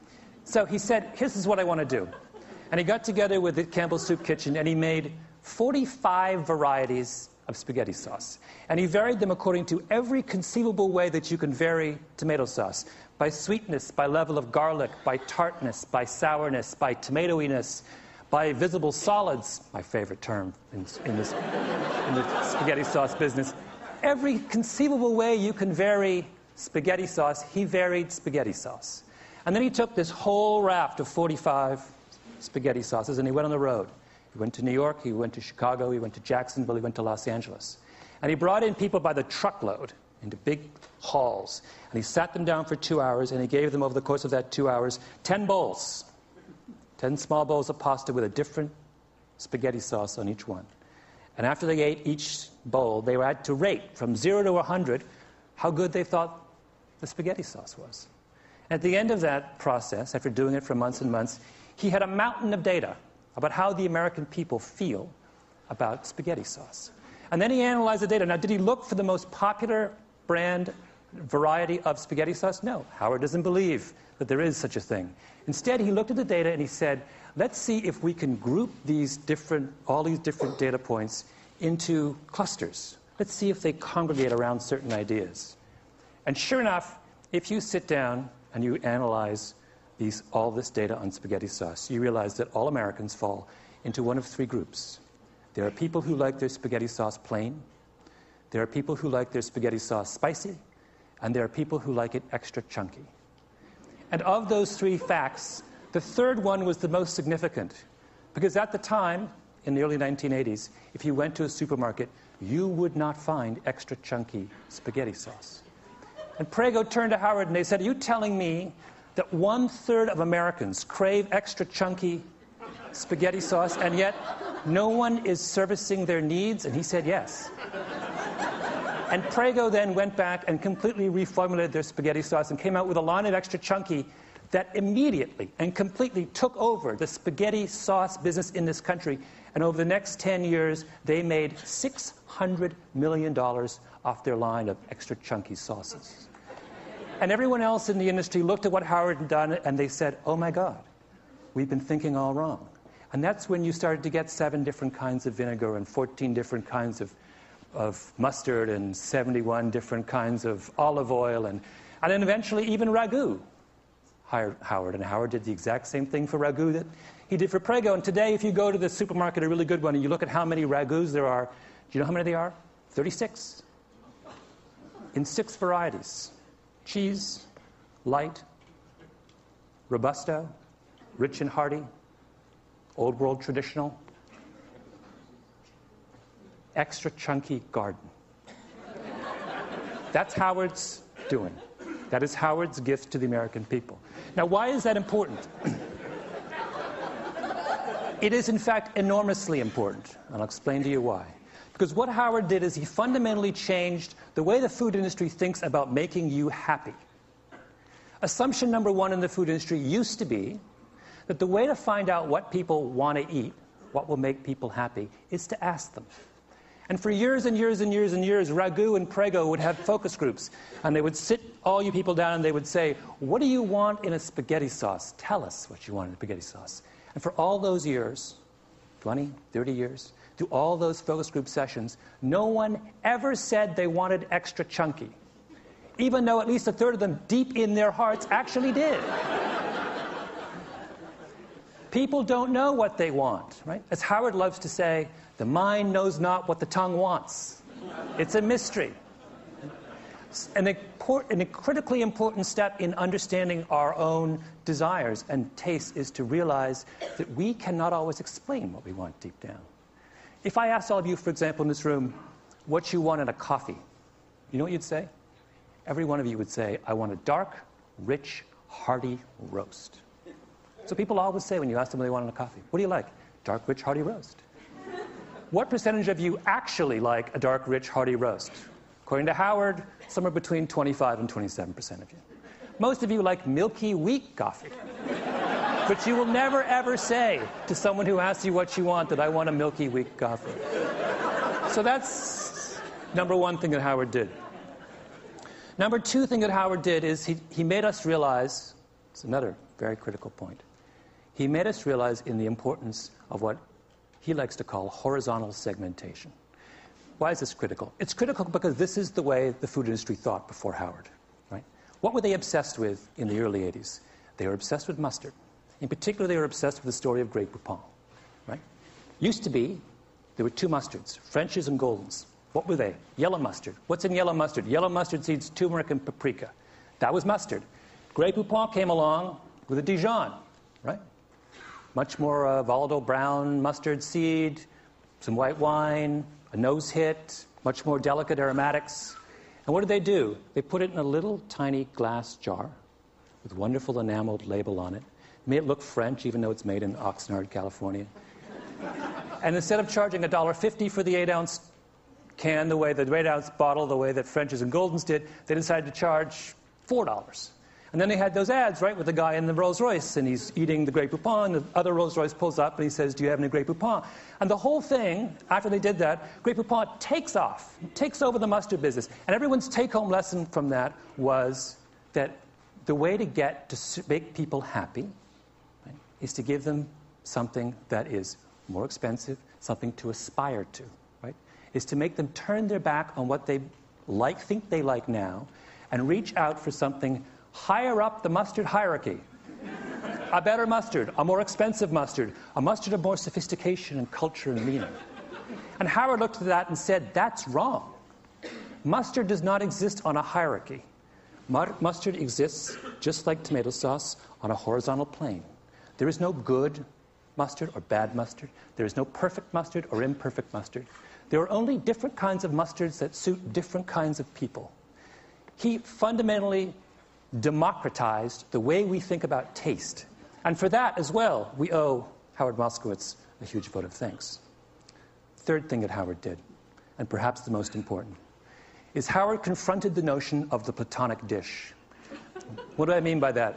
So he said, this is what I want to do. And he got together with the Campbell's Soup Kitchen and he made forty-five varieties of spaghetti sauce. And he varied them according to every conceivable way that you can vary tomato sauce. By sweetness, by level of garlic, by tartness, by sourness, by tomatoiness, by visible solids, my favorite term in, in, this, in the spaghetti sauce business. Every conceivable way you can vary spaghetti sauce, he varied spaghetti sauce. And then he took this whole raft of forty-five spaghetti sauces and he went on the road. He went to New York, he went to Chicago, he went to Jacksonville, he went to Los Angeles. And he brought in people by the truckload into big halls. And he sat them down for two hours, and he gave them, over the course of that two hours, ten bowls. Ten small bowls of pasta with a different spaghetti sauce on each one. And after they ate each bowl, they had to rate from zero to one hundred how good they thought the spaghetti sauce was. At the end of that process, after doing it for months and months, he had a mountain of data about how the American people feel about spaghetti sauce. And then he analyzed the data. Now, did he look for the most popular brand variety of spaghetti sauce? No. Howard doesn't believe that there is such a thing. Instead, he looked at the data and he said, let's see if we can group these different, all these different data points into clusters. Let's see if they congregate around certain ideas. And sure enough, if you sit down and you analyze These, all this data on spaghetti sauce, you realize that all Americans fall into one of three groups. There are people who like their spaghetti sauce plain, there are people who like their spaghetti sauce spicy, and there are people who like it extra chunky. And of those three facts, the third one was the most significant, because at the time, in the early nineteen eighties, if you went to a supermarket, you would not find extra chunky spaghetti sauce. And Prego turned to Howard and they said, are you telling me that one-third of Americans crave extra chunky spaghetti sauce, and yet no one is servicing their needs? And he said yes. And Prego then went back and completely reformulated their spaghetti sauce and came out with a line of extra chunky that immediately and completely took over the spaghetti sauce business in this country. And over the next ten years, they made six hundred million dollars off their line of extra chunky sauces. And everyone else in the industry looked at what Howard had done and they said, oh my God, we've been thinking all wrong. And that's when you started to get seven different kinds of vinegar and fourteen different kinds of, of mustard and seventy-one different kinds of olive oil. And, and then eventually even Ragu hired Howard. And Howard did the exact same thing for Ragu that he did for Prego. And today, if you go to the supermarket, a really good one, and you look at how many Ragus there are, do you know how many they are? thirty-six. In six varieties. Cheese, light, Robusto, rich and hearty, old world traditional, extra chunky garden. That's Howard's doing. That is Howard's gift to the American people. Now, why is that important? It is, in fact, enormously important, and I'll explain to you why. Because what Howard did is he fundamentally changed the way the food industry thinks about making you happy. Assumption number one in the food industry used to be that the way to find out what people want to eat, what will make people happy, is to ask them. And for years and years and years and years, Ragu and Prego would have focus groups. And they would sit all you people down and they would say, what do you want in a spaghetti sauce? Tell us what you want in a spaghetti sauce. And for all those years, twenty, thirty years, through all those focus group sessions, no one ever said they wanted extra chunky, even though at least a third of them, deep in their hearts, actually did. People don't know what they want, right? As Howard loves to say, the mind knows not what the tongue wants. It's a mystery. And a, and a critically important step in understanding our own desires and tastes is to realize that we cannot always explain what we want deep down. If I asked all of you, for example, in this room, what you want in a coffee, you know what you'd say? Every one of you would say, I want a dark, rich, hearty roast. So people always say when you ask them what they want in a coffee, what do you like? Dark, rich, hearty roast. What percentage of you actually like a dark, rich, hearty roast? According to Howard, somewhere between twenty-five and twenty-seven percent of you. Most of you like milky, weak coffee. But you will never, ever say to someone who asks you what you want that I want a milky, weak coffee. So that's number one thing that Howard did. Number two thing that Howard did is he, he made us realize, it's another very critical point, he made us realize in the importance of what he likes to call horizontal segmentation. Why is this critical? It's critical because this is the way the food industry thought before Howard, right? What were they obsessed with in the early eighties? They were obsessed with mustard. In particular, they were obsessed with the story of Grey Poupon, right? Used to be, there were two mustards, French's and Golden's. What were they? Yellow mustard. What's in yellow mustard? Yellow mustard seeds, turmeric, and paprika. That was mustard. Grey Poupon came along with a Dijon, right? Much more uh, volatile brown mustard seed, some white wine, a nose hit, much more delicate aromatics. And what did they do? They put it in a little tiny glass jar with wonderful enameled label on it. Made it look French, even though it's made in Oxnard, California. And instead of charging one dollar fifty for the eight-ounce can, the way the eight-ounce bottle, the way that French's and Golden's did, they decided to charge four dollars. And then they had those ads, right, with the guy in the Rolls Royce, and he's eating the Grey Poupon, the other Rolls Royce pulls up, and he says, do you have any Grey Poupon? And the whole thing, after they did that, Grey Poupon takes off, takes over the mustard business. And everyone's take-home lesson from that was that the way to get to make people happy, right, is to give them something that is more expensive, something to aspire to, right? Is to make them turn their back on what they like, think they like now, and reach out for something higher up the mustard hierarchy. A better mustard, a more expensive mustard, a mustard of more sophistication and culture and meaning. And Howard looked at that and said, that's wrong. Mustard does not exist on a hierarchy. Mustard exists, just like tomato sauce, on a horizontal plane. There is no good mustard or bad mustard. There is no perfect mustard or imperfect mustard. There are only different kinds of mustards that suit different kinds of people. He fundamentally democratized the way we think about taste. And for that as well, we owe Howard Moskowitz a huge vote of thanks. Third thing that Howard did, and perhaps the most important, is Howard confronted the notion of the Platonic dish. What do I mean by that?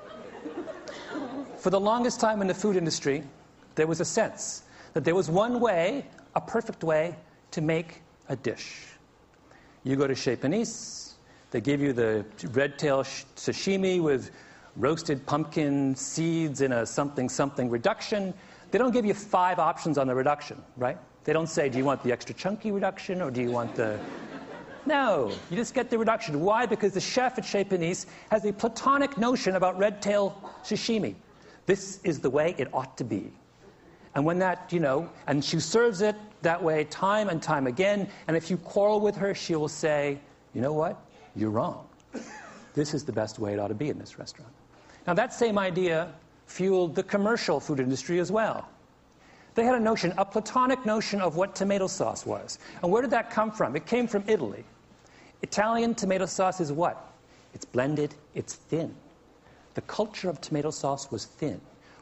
For the longest time in the food industry, there was a sense that there was one way, a perfect way, to make a dish. You go to Chez Panisse, they give you the red tail sashimi with roasted pumpkin seeds in a something-something reduction. They don't give you five options on the reduction, right? They don't say, do you want the extra chunky reduction or do you want the... No, you just get the reduction. Why? Because the chef at Chez Panisse has a Platonic notion about red tail sashimi. This is the way it ought to be. And when that, you know, and she serves it that way time and time again, and if you quarrel with her, she will say, you know what? You're wrong. This is the best way it ought to be in this restaurant. Now, that same idea fueled the commercial food industry as well. They had a notion, a Platonic notion of what tomato sauce was. And where did that come from? It came from Italy. Italian tomato sauce is what? It's blended, it's thin. The culture of tomato sauce was thin.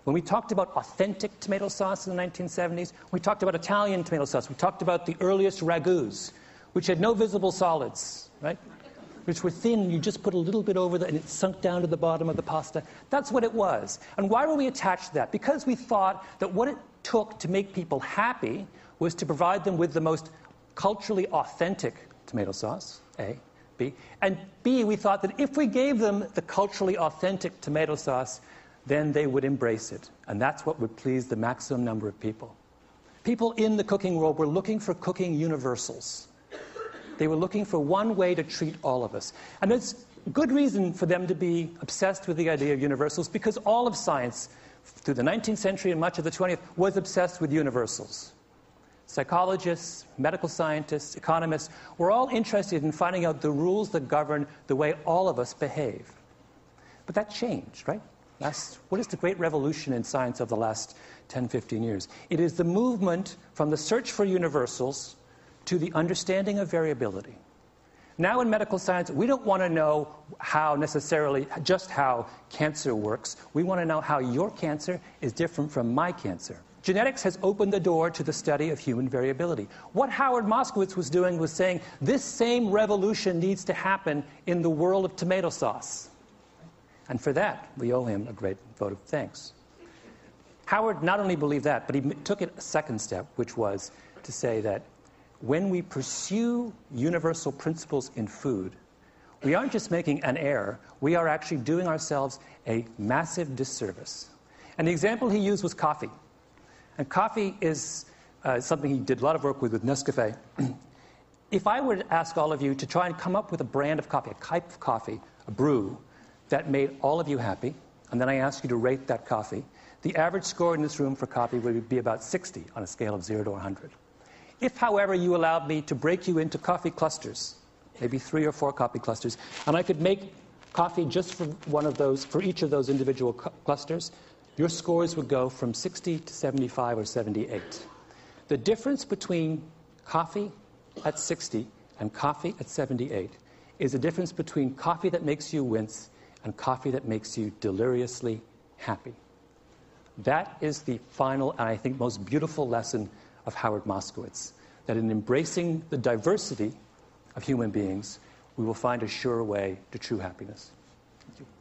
When we talked about authentic tomato sauce in the nineteen seventies, we talked about Italian tomato sauce. We talked about the earliest ragouts, which had no visible solids, right? Which were thin, you just put a little bit over the, and it sunk down to the bottom of the pasta. That's what it was. And why were we attached to that? Because we thought that what it took to make people happy was to provide them with the most culturally authentic tomato sauce, A, B. And B, we thought that if we gave them the culturally authentic tomato sauce, then they would embrace it. And that's what would please the maximum number of people. People in the cooking world were looking for cooking universals. They were looking for one way to treat all of us. And there's good reason for them to be obsessed with the idea of universals, because all of science, through the nineteenth century and much of the twentieth, was obsessed with universals. Psychologists, medical scientists, economists were all interested in finding out the rules that govern the way all of us behave. But that changed, right? That's, what is the great revolution in science of the last ten, fifteen years? It is the movement from the search for universals to the understanding of variability. Now in medical science, we don't want to know how necessarily, just how cancer works. We want to know how your cancer is different from my cancer. Genetics has opened the door to the study of human variability. What Howard Moskowitz was doing was saying, this same revolution needs to happen in the world of tomato sauce. And for that, we owe him a great vote of thanks. Howard not only believed that, but he took it a second step, which was to say that when we pursue universal principles in food, we aren't just making an error, we are actually doing ourselves a massive disservice. And the example he used was coffee. And coffee is uh, something he did a lot of work with with Nescafé. If I were to ask all of you to try and come up with a brand of coffee, a type of coffee, a brew, that made all of you happy, and then I asked you to rate that coffee, the average score in this room for coffee would be about sixty on a scale of zero to one hundred. If, however, you allowed me to break you into coffee clusters, maybe three or four coffee clusters, and I could make coffee just for one of those, for each of those individual cu- clusters, your scores would go from sixty to seventy-five or seventy-eight. The difference between coffee at sixty and coffee at seventy-eight is the difference between coffee that makes you wince and coffee that makes you deliriously happy. That is the final and I think most beautiful lesson of Howard Moskowitz, that in embracing the diversity of human beings, we will find a sure way to true happiness. Thank you.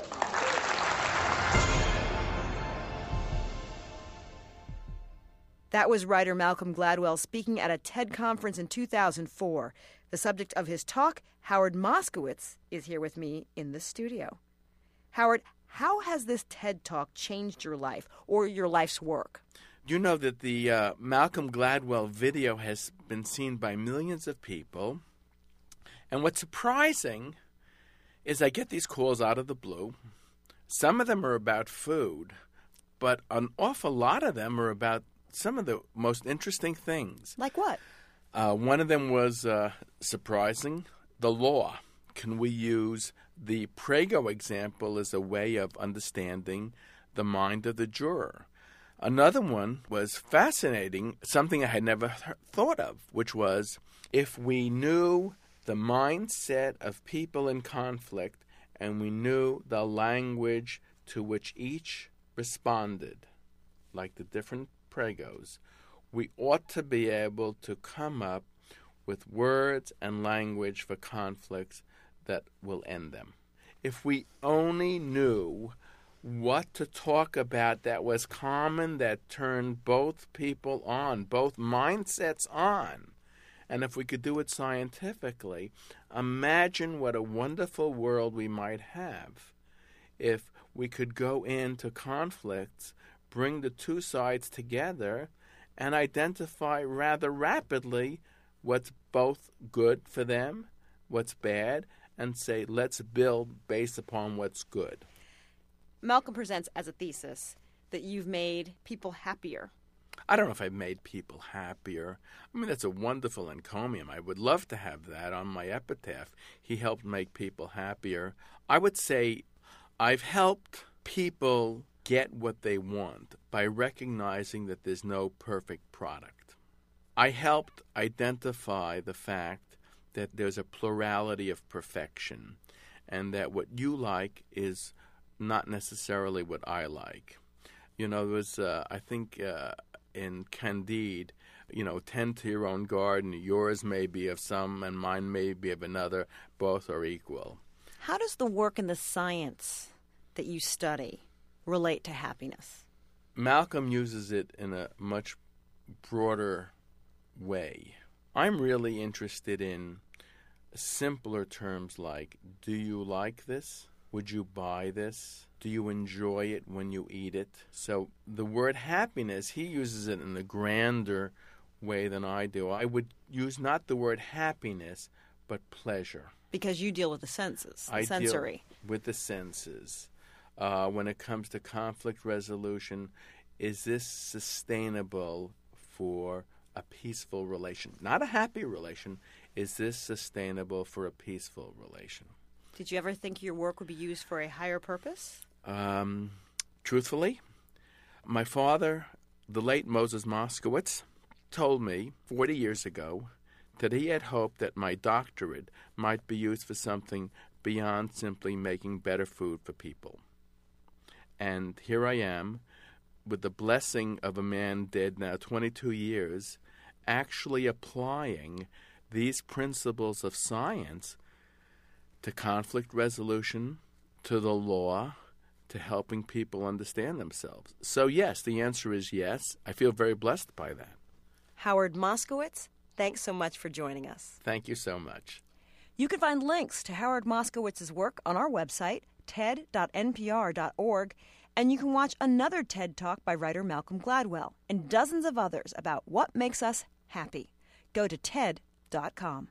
That was writer Malcolm Gladwell speaking at a TED conference in two thousand four. The subject of his talk, Howard Moskowitz, is here with me in the studio. Howard, how has this TED Talk changed your life or your life's work? You know that the uh, Malcolm Gladwell video has been seen by millions of people. And what's surprising is I get these calls out of the blue. Some of them are about food, but an awful lot of them are about some of the most interesting things. Like what? Uh, one of them was uh, surprising, the law. Can we use the Prego example as a way of understanding the mind of the juror? Another one was fascinating, something I had never th- thought of, which was if we knew the mindset of people in conflict and we knew the language to which each responded, like the different Pregos, we ought to be able to come up with words and language for conflicts that will end them. If we only knew what to talk about that was common, that turned both people on, both mindsets on, and if we could do it scientifically, imagine what a wonderful world we might have if we could go into conflicts, bring the two sides together, and identify rather rapidly what's both good for them, what's bad, and say, let's build based upon what's good. Malcolm presents as a thesis that you've made people happier. I don't know if I've made people happier. I mean, that's a wonderful encomium. I would love to have that on my epitaph. He helped make people happier. I would say I've helped people get what they want by recognizing that there's no perfect product. I helped identify the fact that there's a plurality of perfection and that what you like is not necessarily what I like. You know, there was, uh, I think, uh, in Candide, you know, tend to your own garden. Yours may be of some and mine may be of another. Both are equal. How does the work in the science that you study relate to happiness? Malcolm uses it in a much broader way. I'm really interested in simpler terms like, do you like this? Would you buy this? Do you enjoy it when you eat it? So the word happiness, he uses it in a grander way than I do. I would use not the word happiness, but pleasure. Because you deal with the senses, the I sensory. Deal with the senses. Uh, when it comes to conflict resolution, is this sustainable for a peaceful relation? Not a happy relation. Is this sustainable for a peaceful relation? Did you ever think your work would be used for a higher purpose? Um, truthfully, my father, the late Moses Moskowitz, told me forty years ago that he had hoped that my doctorate might be used for something beyond simply making better food for people. And here I am, with the blessing of a man dead now twenty-two years, actually applying these principles of science to conflict resolution, to the law, to helping people understand themselves. So yes, the answer is yes. I feel very blessed by that. Howard Moskowitz, thanks so much for joining us. Thank you so much. You can find links to Howard Moskowitz's work on our website, ted dot n p r dot org, and you can watch another TED Talk by writer Malcolm Gladwell and dozens of others about what makes us happy. Go to ted dot com.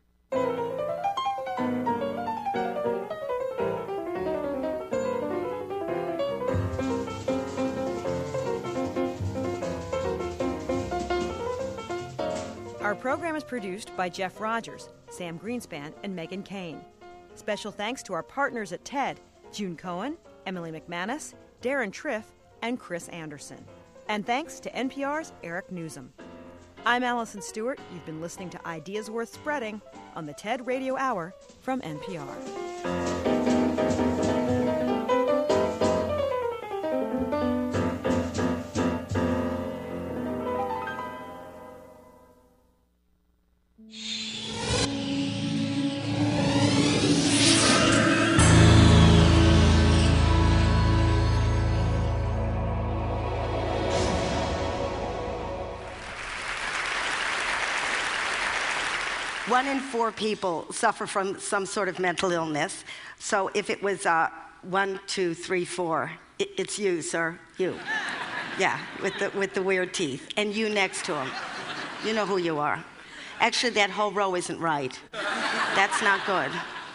Our program is produced by Jeff Rogers, Sam Greenspan, and Megan Kane. Special thanks to our partners at TED, June Cohen, Emily McManus, Darren Triff, and Chris Anderson. And thanks to N P R's Eric Newsom. I'm Allison Stewart. You've been listening to Ideas Worth Spreading on the TED Radio Hour from N P R. One in four people suffer from some sort of mental illness. So if it was uh, one, two, three, four, it, it's you, sir, you. Yeah, with the, with the weird teeth. And you next to him. You know who you are. Actually, that whole row isn't right. That's not good.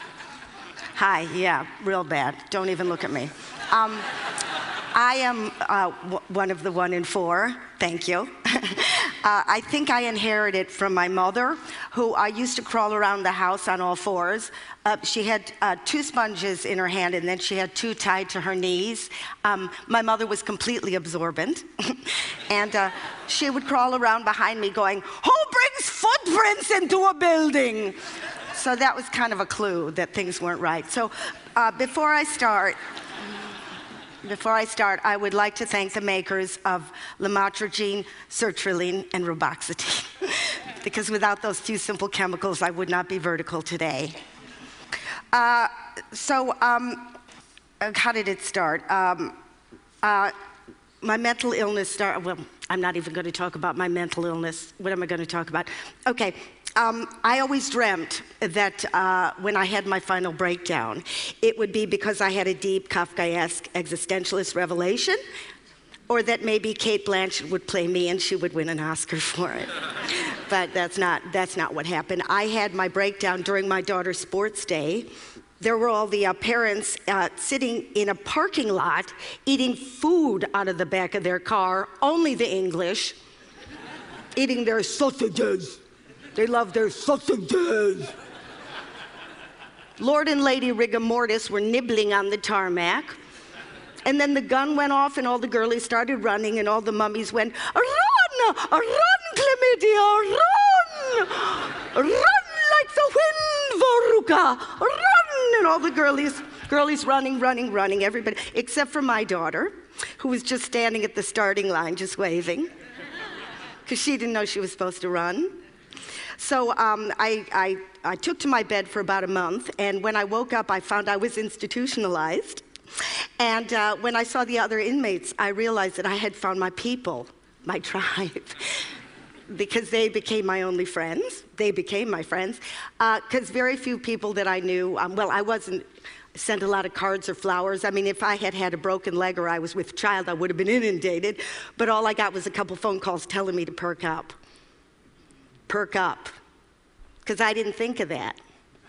Hi, yeah, real bad. Don't even look at me. Um, I am uh, w- one of the one in four. Thank you. Uh, I think I inherited from my mother, who I used to crawl around the house on all fours. Uh, she had uh, two sponges in her hand, and then she had two tied to her knees. Um, my mother was completely absorbent. and uh, she would crawl around behind me going, "Who brings footprints into a building?" So that was kind of a clue that things weren't right. So uh, before I start... Before I start, I would like to thank the makers of lamotrigine, sertraline, and reboxetine, because without those few simple chemicals, I would not be vertical today. Uh, so, um, how did it start? Um, uh, my mental illness started, well, I'm not even going to talk about my mental illness. What am I going to talk about? Okay. Um, I always dreamt that uh, when I had my final breakdown, it would be because I had a deep Kafkaesque existentialist revelation, or that maybe Cate Blanchett would play me and she would win an Oscar for it. But that's not, that's not what happened. I had my breakdown during my daughter's sports day. There were all the uh, parents uh, sitting in a parking lot eating food out of the back of their car, only the English, eating their sausages. They love their sausages. Lord and Lady Rigor Mortis were nibbling on the tarmac. And then the gun went off and all the girlies started running and all the mummies went, "Run! Run, Chlamydia, run! Run like the wind, Veruca! Run!" And all the girlies, girlies running, running, running, everybody, except for my daughter, who was just standing at the starting line, just waving, because she didn't know she was supposed to run. So um, I, I, I took to my bed for about a month, and when I woke up, I found I was institutionalized. And uh, when I saw the other inmates, I realized that I had found my people, my tribe, because they became my only friends. They became my friends, because uh, very few people that I knew, um, well, I wasn't sent a lot of cards or flowers. I mean, if I had had a broken leg or I was with a child, I would have been inundated, but all I got was a couple phone calls telling me to perk up. Perk up, because I didn't think of that.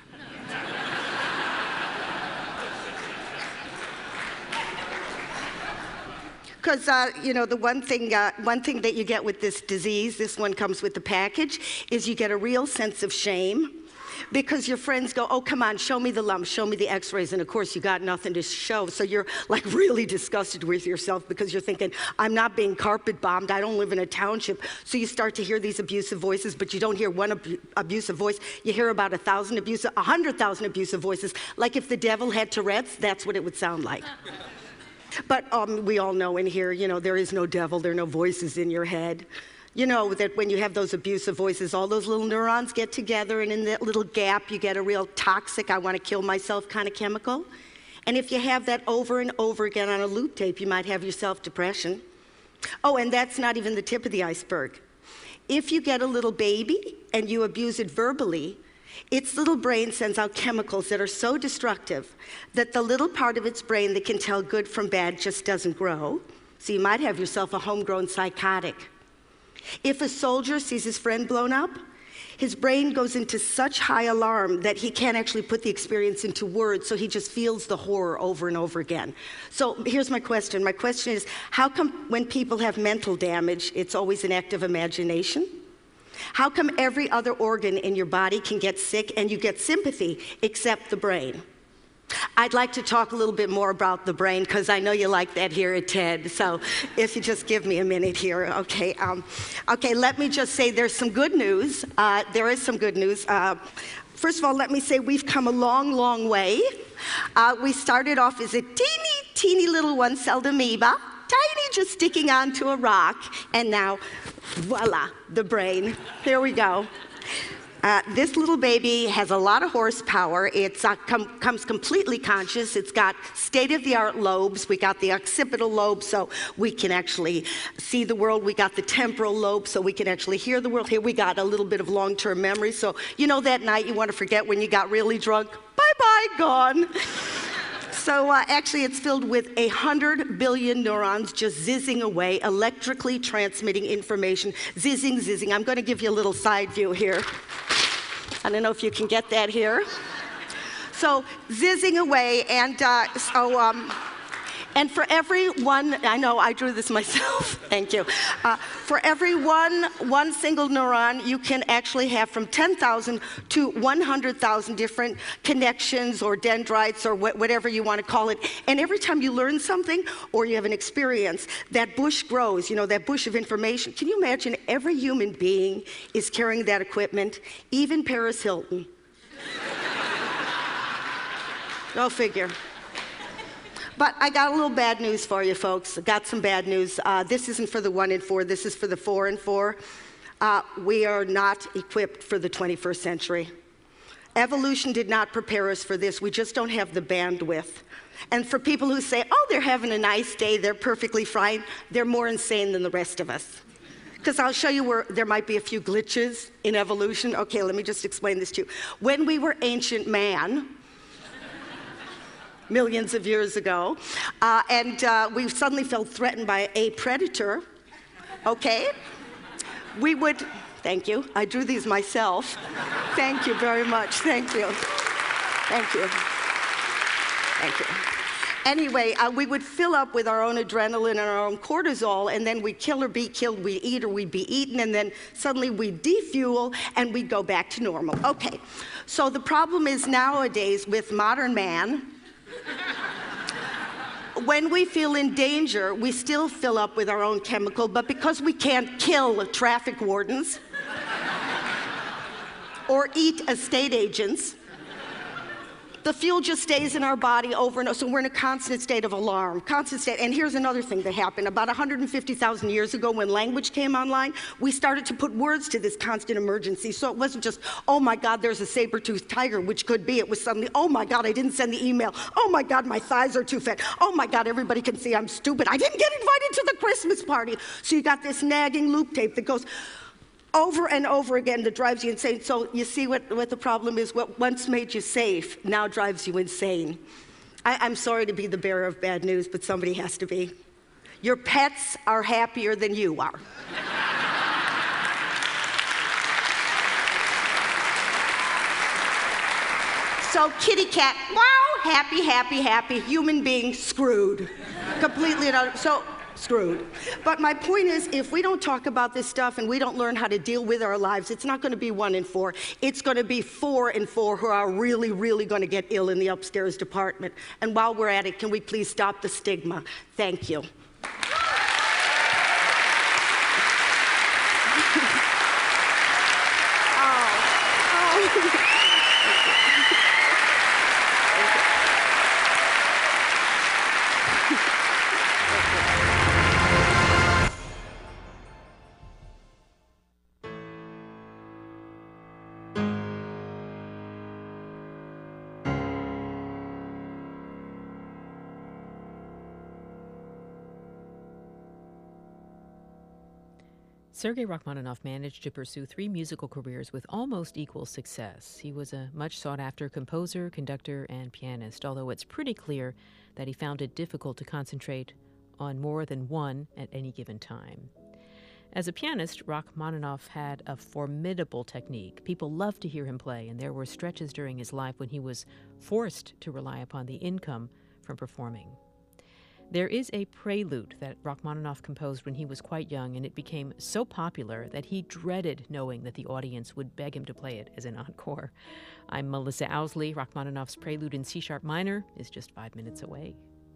Because, uh, you know, the one thing, uh, one thing that you get with this disease, this one comes with the package, is you get a real sense of shame. Because your friends go, oh, come on, show me the lumps, show me the x-rays, and of course you got nothing to show. So you're like really disgusted with yourself because you're thinking, I'm not being carpet bombed, I don't live in a township. So you start to hear these abusive voices, but you don't hear one ab- abusive voice. You hear about a thousand abusive, a hundred thousand abusive voices. Like if the devil had Tourette's, that's what it would sound like. But um, we all know in here, you know, there is no devil, there are no voices in your head. You know that when you have those abusive voices, all those little neurons get together, and in that little gap, you get a real toxic, I want to kill myself kind of chemical. And if you have that over and over again on a loop tape, you might have yourself depression. Oh, and that's not even the tip of the iceberg. If you get a little baby and you abuse it verbally, its little brain sends out chemicals that are so destructive that the little part of its brain that can tell good from bad just doesn't grow. So you might have yourself a homegrown psychotic. If a soldier sees his friend blown up, his brain goes into such high alarm that he can't actually put the experience into words, so he just feels the horror over and over again. So here's my question. My question is, how come when people have mental damage, it's always an act of imagination? How come every other organ in your body can get sick and you get sympathy except the brain? I'd like to talk a little bit more about the brain because I know you like that here at TED. So if you just give me a minute here, okay. Um, okay, let me just say there's some good news. Uh, there is some good news. Uh, first of all, let me say we've come a long, long way. Uh, we started off as a teeny, teeny little one-celled amoeba, tiny, just sticking onto a rock, and now, voila, the brain. Here we go. Uh, this little baby has a lot of horsepower. It uh, com- comes completely conscious. It's got state-of-the-art lobes. We got the occipital lobe, so we can actually see the world. We got the temporal lobe, so we can actually hear the world. Here we got a little bit of long-term memory. So you know that night you want to forget when you got really drunk? Bye-bye, gone. So uh, actually it's filled with a hundred billion neurons just zizzing away, electrically transmitting information. Zizzing, zizzing. I'm going to give you a little side view here. I don't know if you can get that here. So zizzing away, and uh, so um, and for every one, I know I drew this myself. Thank you. Uh, for every one one single neuron, you can actually have from ten thousand to one hundred thousand different connections or dendrites or wh- whatever you want to call it. And every time you learn something or you have an experience, that bush grows. You know, that bush of information. Can you imagine every human being is carrying that equipment, even Paris Hilton? Go figure. But I got a little bad news for you, folks. I got some bad news. Uh, this isn't for the one and four. This is for the four and four. Uh, we are not equipped for the twenty-first century. Evolution did not prepare us for this. We just don't have the bandwidth. And for people who say, oh, they're having a nice day, they're perfectly fine, they're more insane than the rest of us. Because I'll show you where there might be a few glitches in evolution. Okay, let me just explain this to you. When we were ancient man, millions of years ago, uh, and uh, we suddenly felt threatened by a predator, okay? We would, thank you, I drew these myself. Thank you very much, thank you. Thank you. Thank you. Anyway, uh, we would fill up with our own adrenaline and our own cortisol, and then we'd kill or be killed, we'd eat or we'd be eaten, and then suddenly we'd defuel and we'd go back to normal. Okay, so the problem is nowadays with modern man, when we feel in danger, we still fill up with our own chemical, but because we can't kill traffic wardens or eat estate agents, The fuel just stays in our body over and over. So we're in a constant state of alarm, constant state. And here's another thing that happened. About one hundred fifty thousand years ago, when language came online, we started to put words to this constant emergency. So it wasn't just, oh my God, there's a saber-toothed tiger, which could be. It was suddenly, oh my God, I didn't send the email. Oh my God, my thighs are too fat. Oh my God, everybody can see I'm stupid. I didn't get invited to the Christmas party. So you got this nagging loop tape that goes over and over again that drives you insane. So you see what, what the problem is? What once made you safe now drives you insane. I, I'm sorry to be the bearer of bad news, but somebody has to be. Your pets are happier than you are. So kitty cat, wow, happy, happy, happy. Human being, screwed. Completely and utterly. So screwed. But my point is, if we don't talk about this stuff and we don't learn how to deal with our lives, it's not going to be one in four. It's going to be four in four who are really, really going to get ill in the upstairs department. And while we're at it, can we please stop the stigma? Thank you. oh. Oh. Sergei Rachmaninoff managed to pursue three musical careers with almost equal success. He was a much sought-after composer, conductor, and pianist, although it's pretty clear that he found it difficult to concentrate on more than one at any given time. As a pianist, Rachmaninoff had a formidable technique. People loved to hear him play, and there were stretches during his life when he was forced to rely upon the income from performing. There is a prelude that Rachmaninoff composed when he was quite young, and it became so popular that he dreaded knowing that the audience would beg him to play it as an encore. I'm Melissa Owsley. Rachmaninoff's prelude in C-sharp minor is just five minutes away.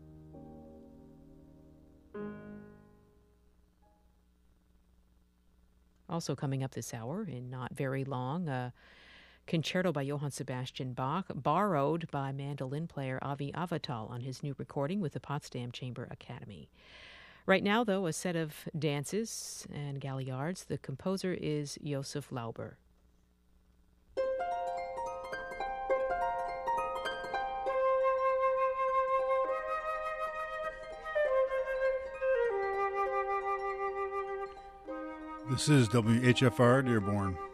Also coming up this hour, in not very long, uh, Concerto by Johann Sebastian Bach, borrowed by mandolin player Avi Avital on his new recording with the Potsdam Chamber Academy. Right now, though, a set of dances and galliards. The composer is Josef Lauber. This is W H F R Dearborn.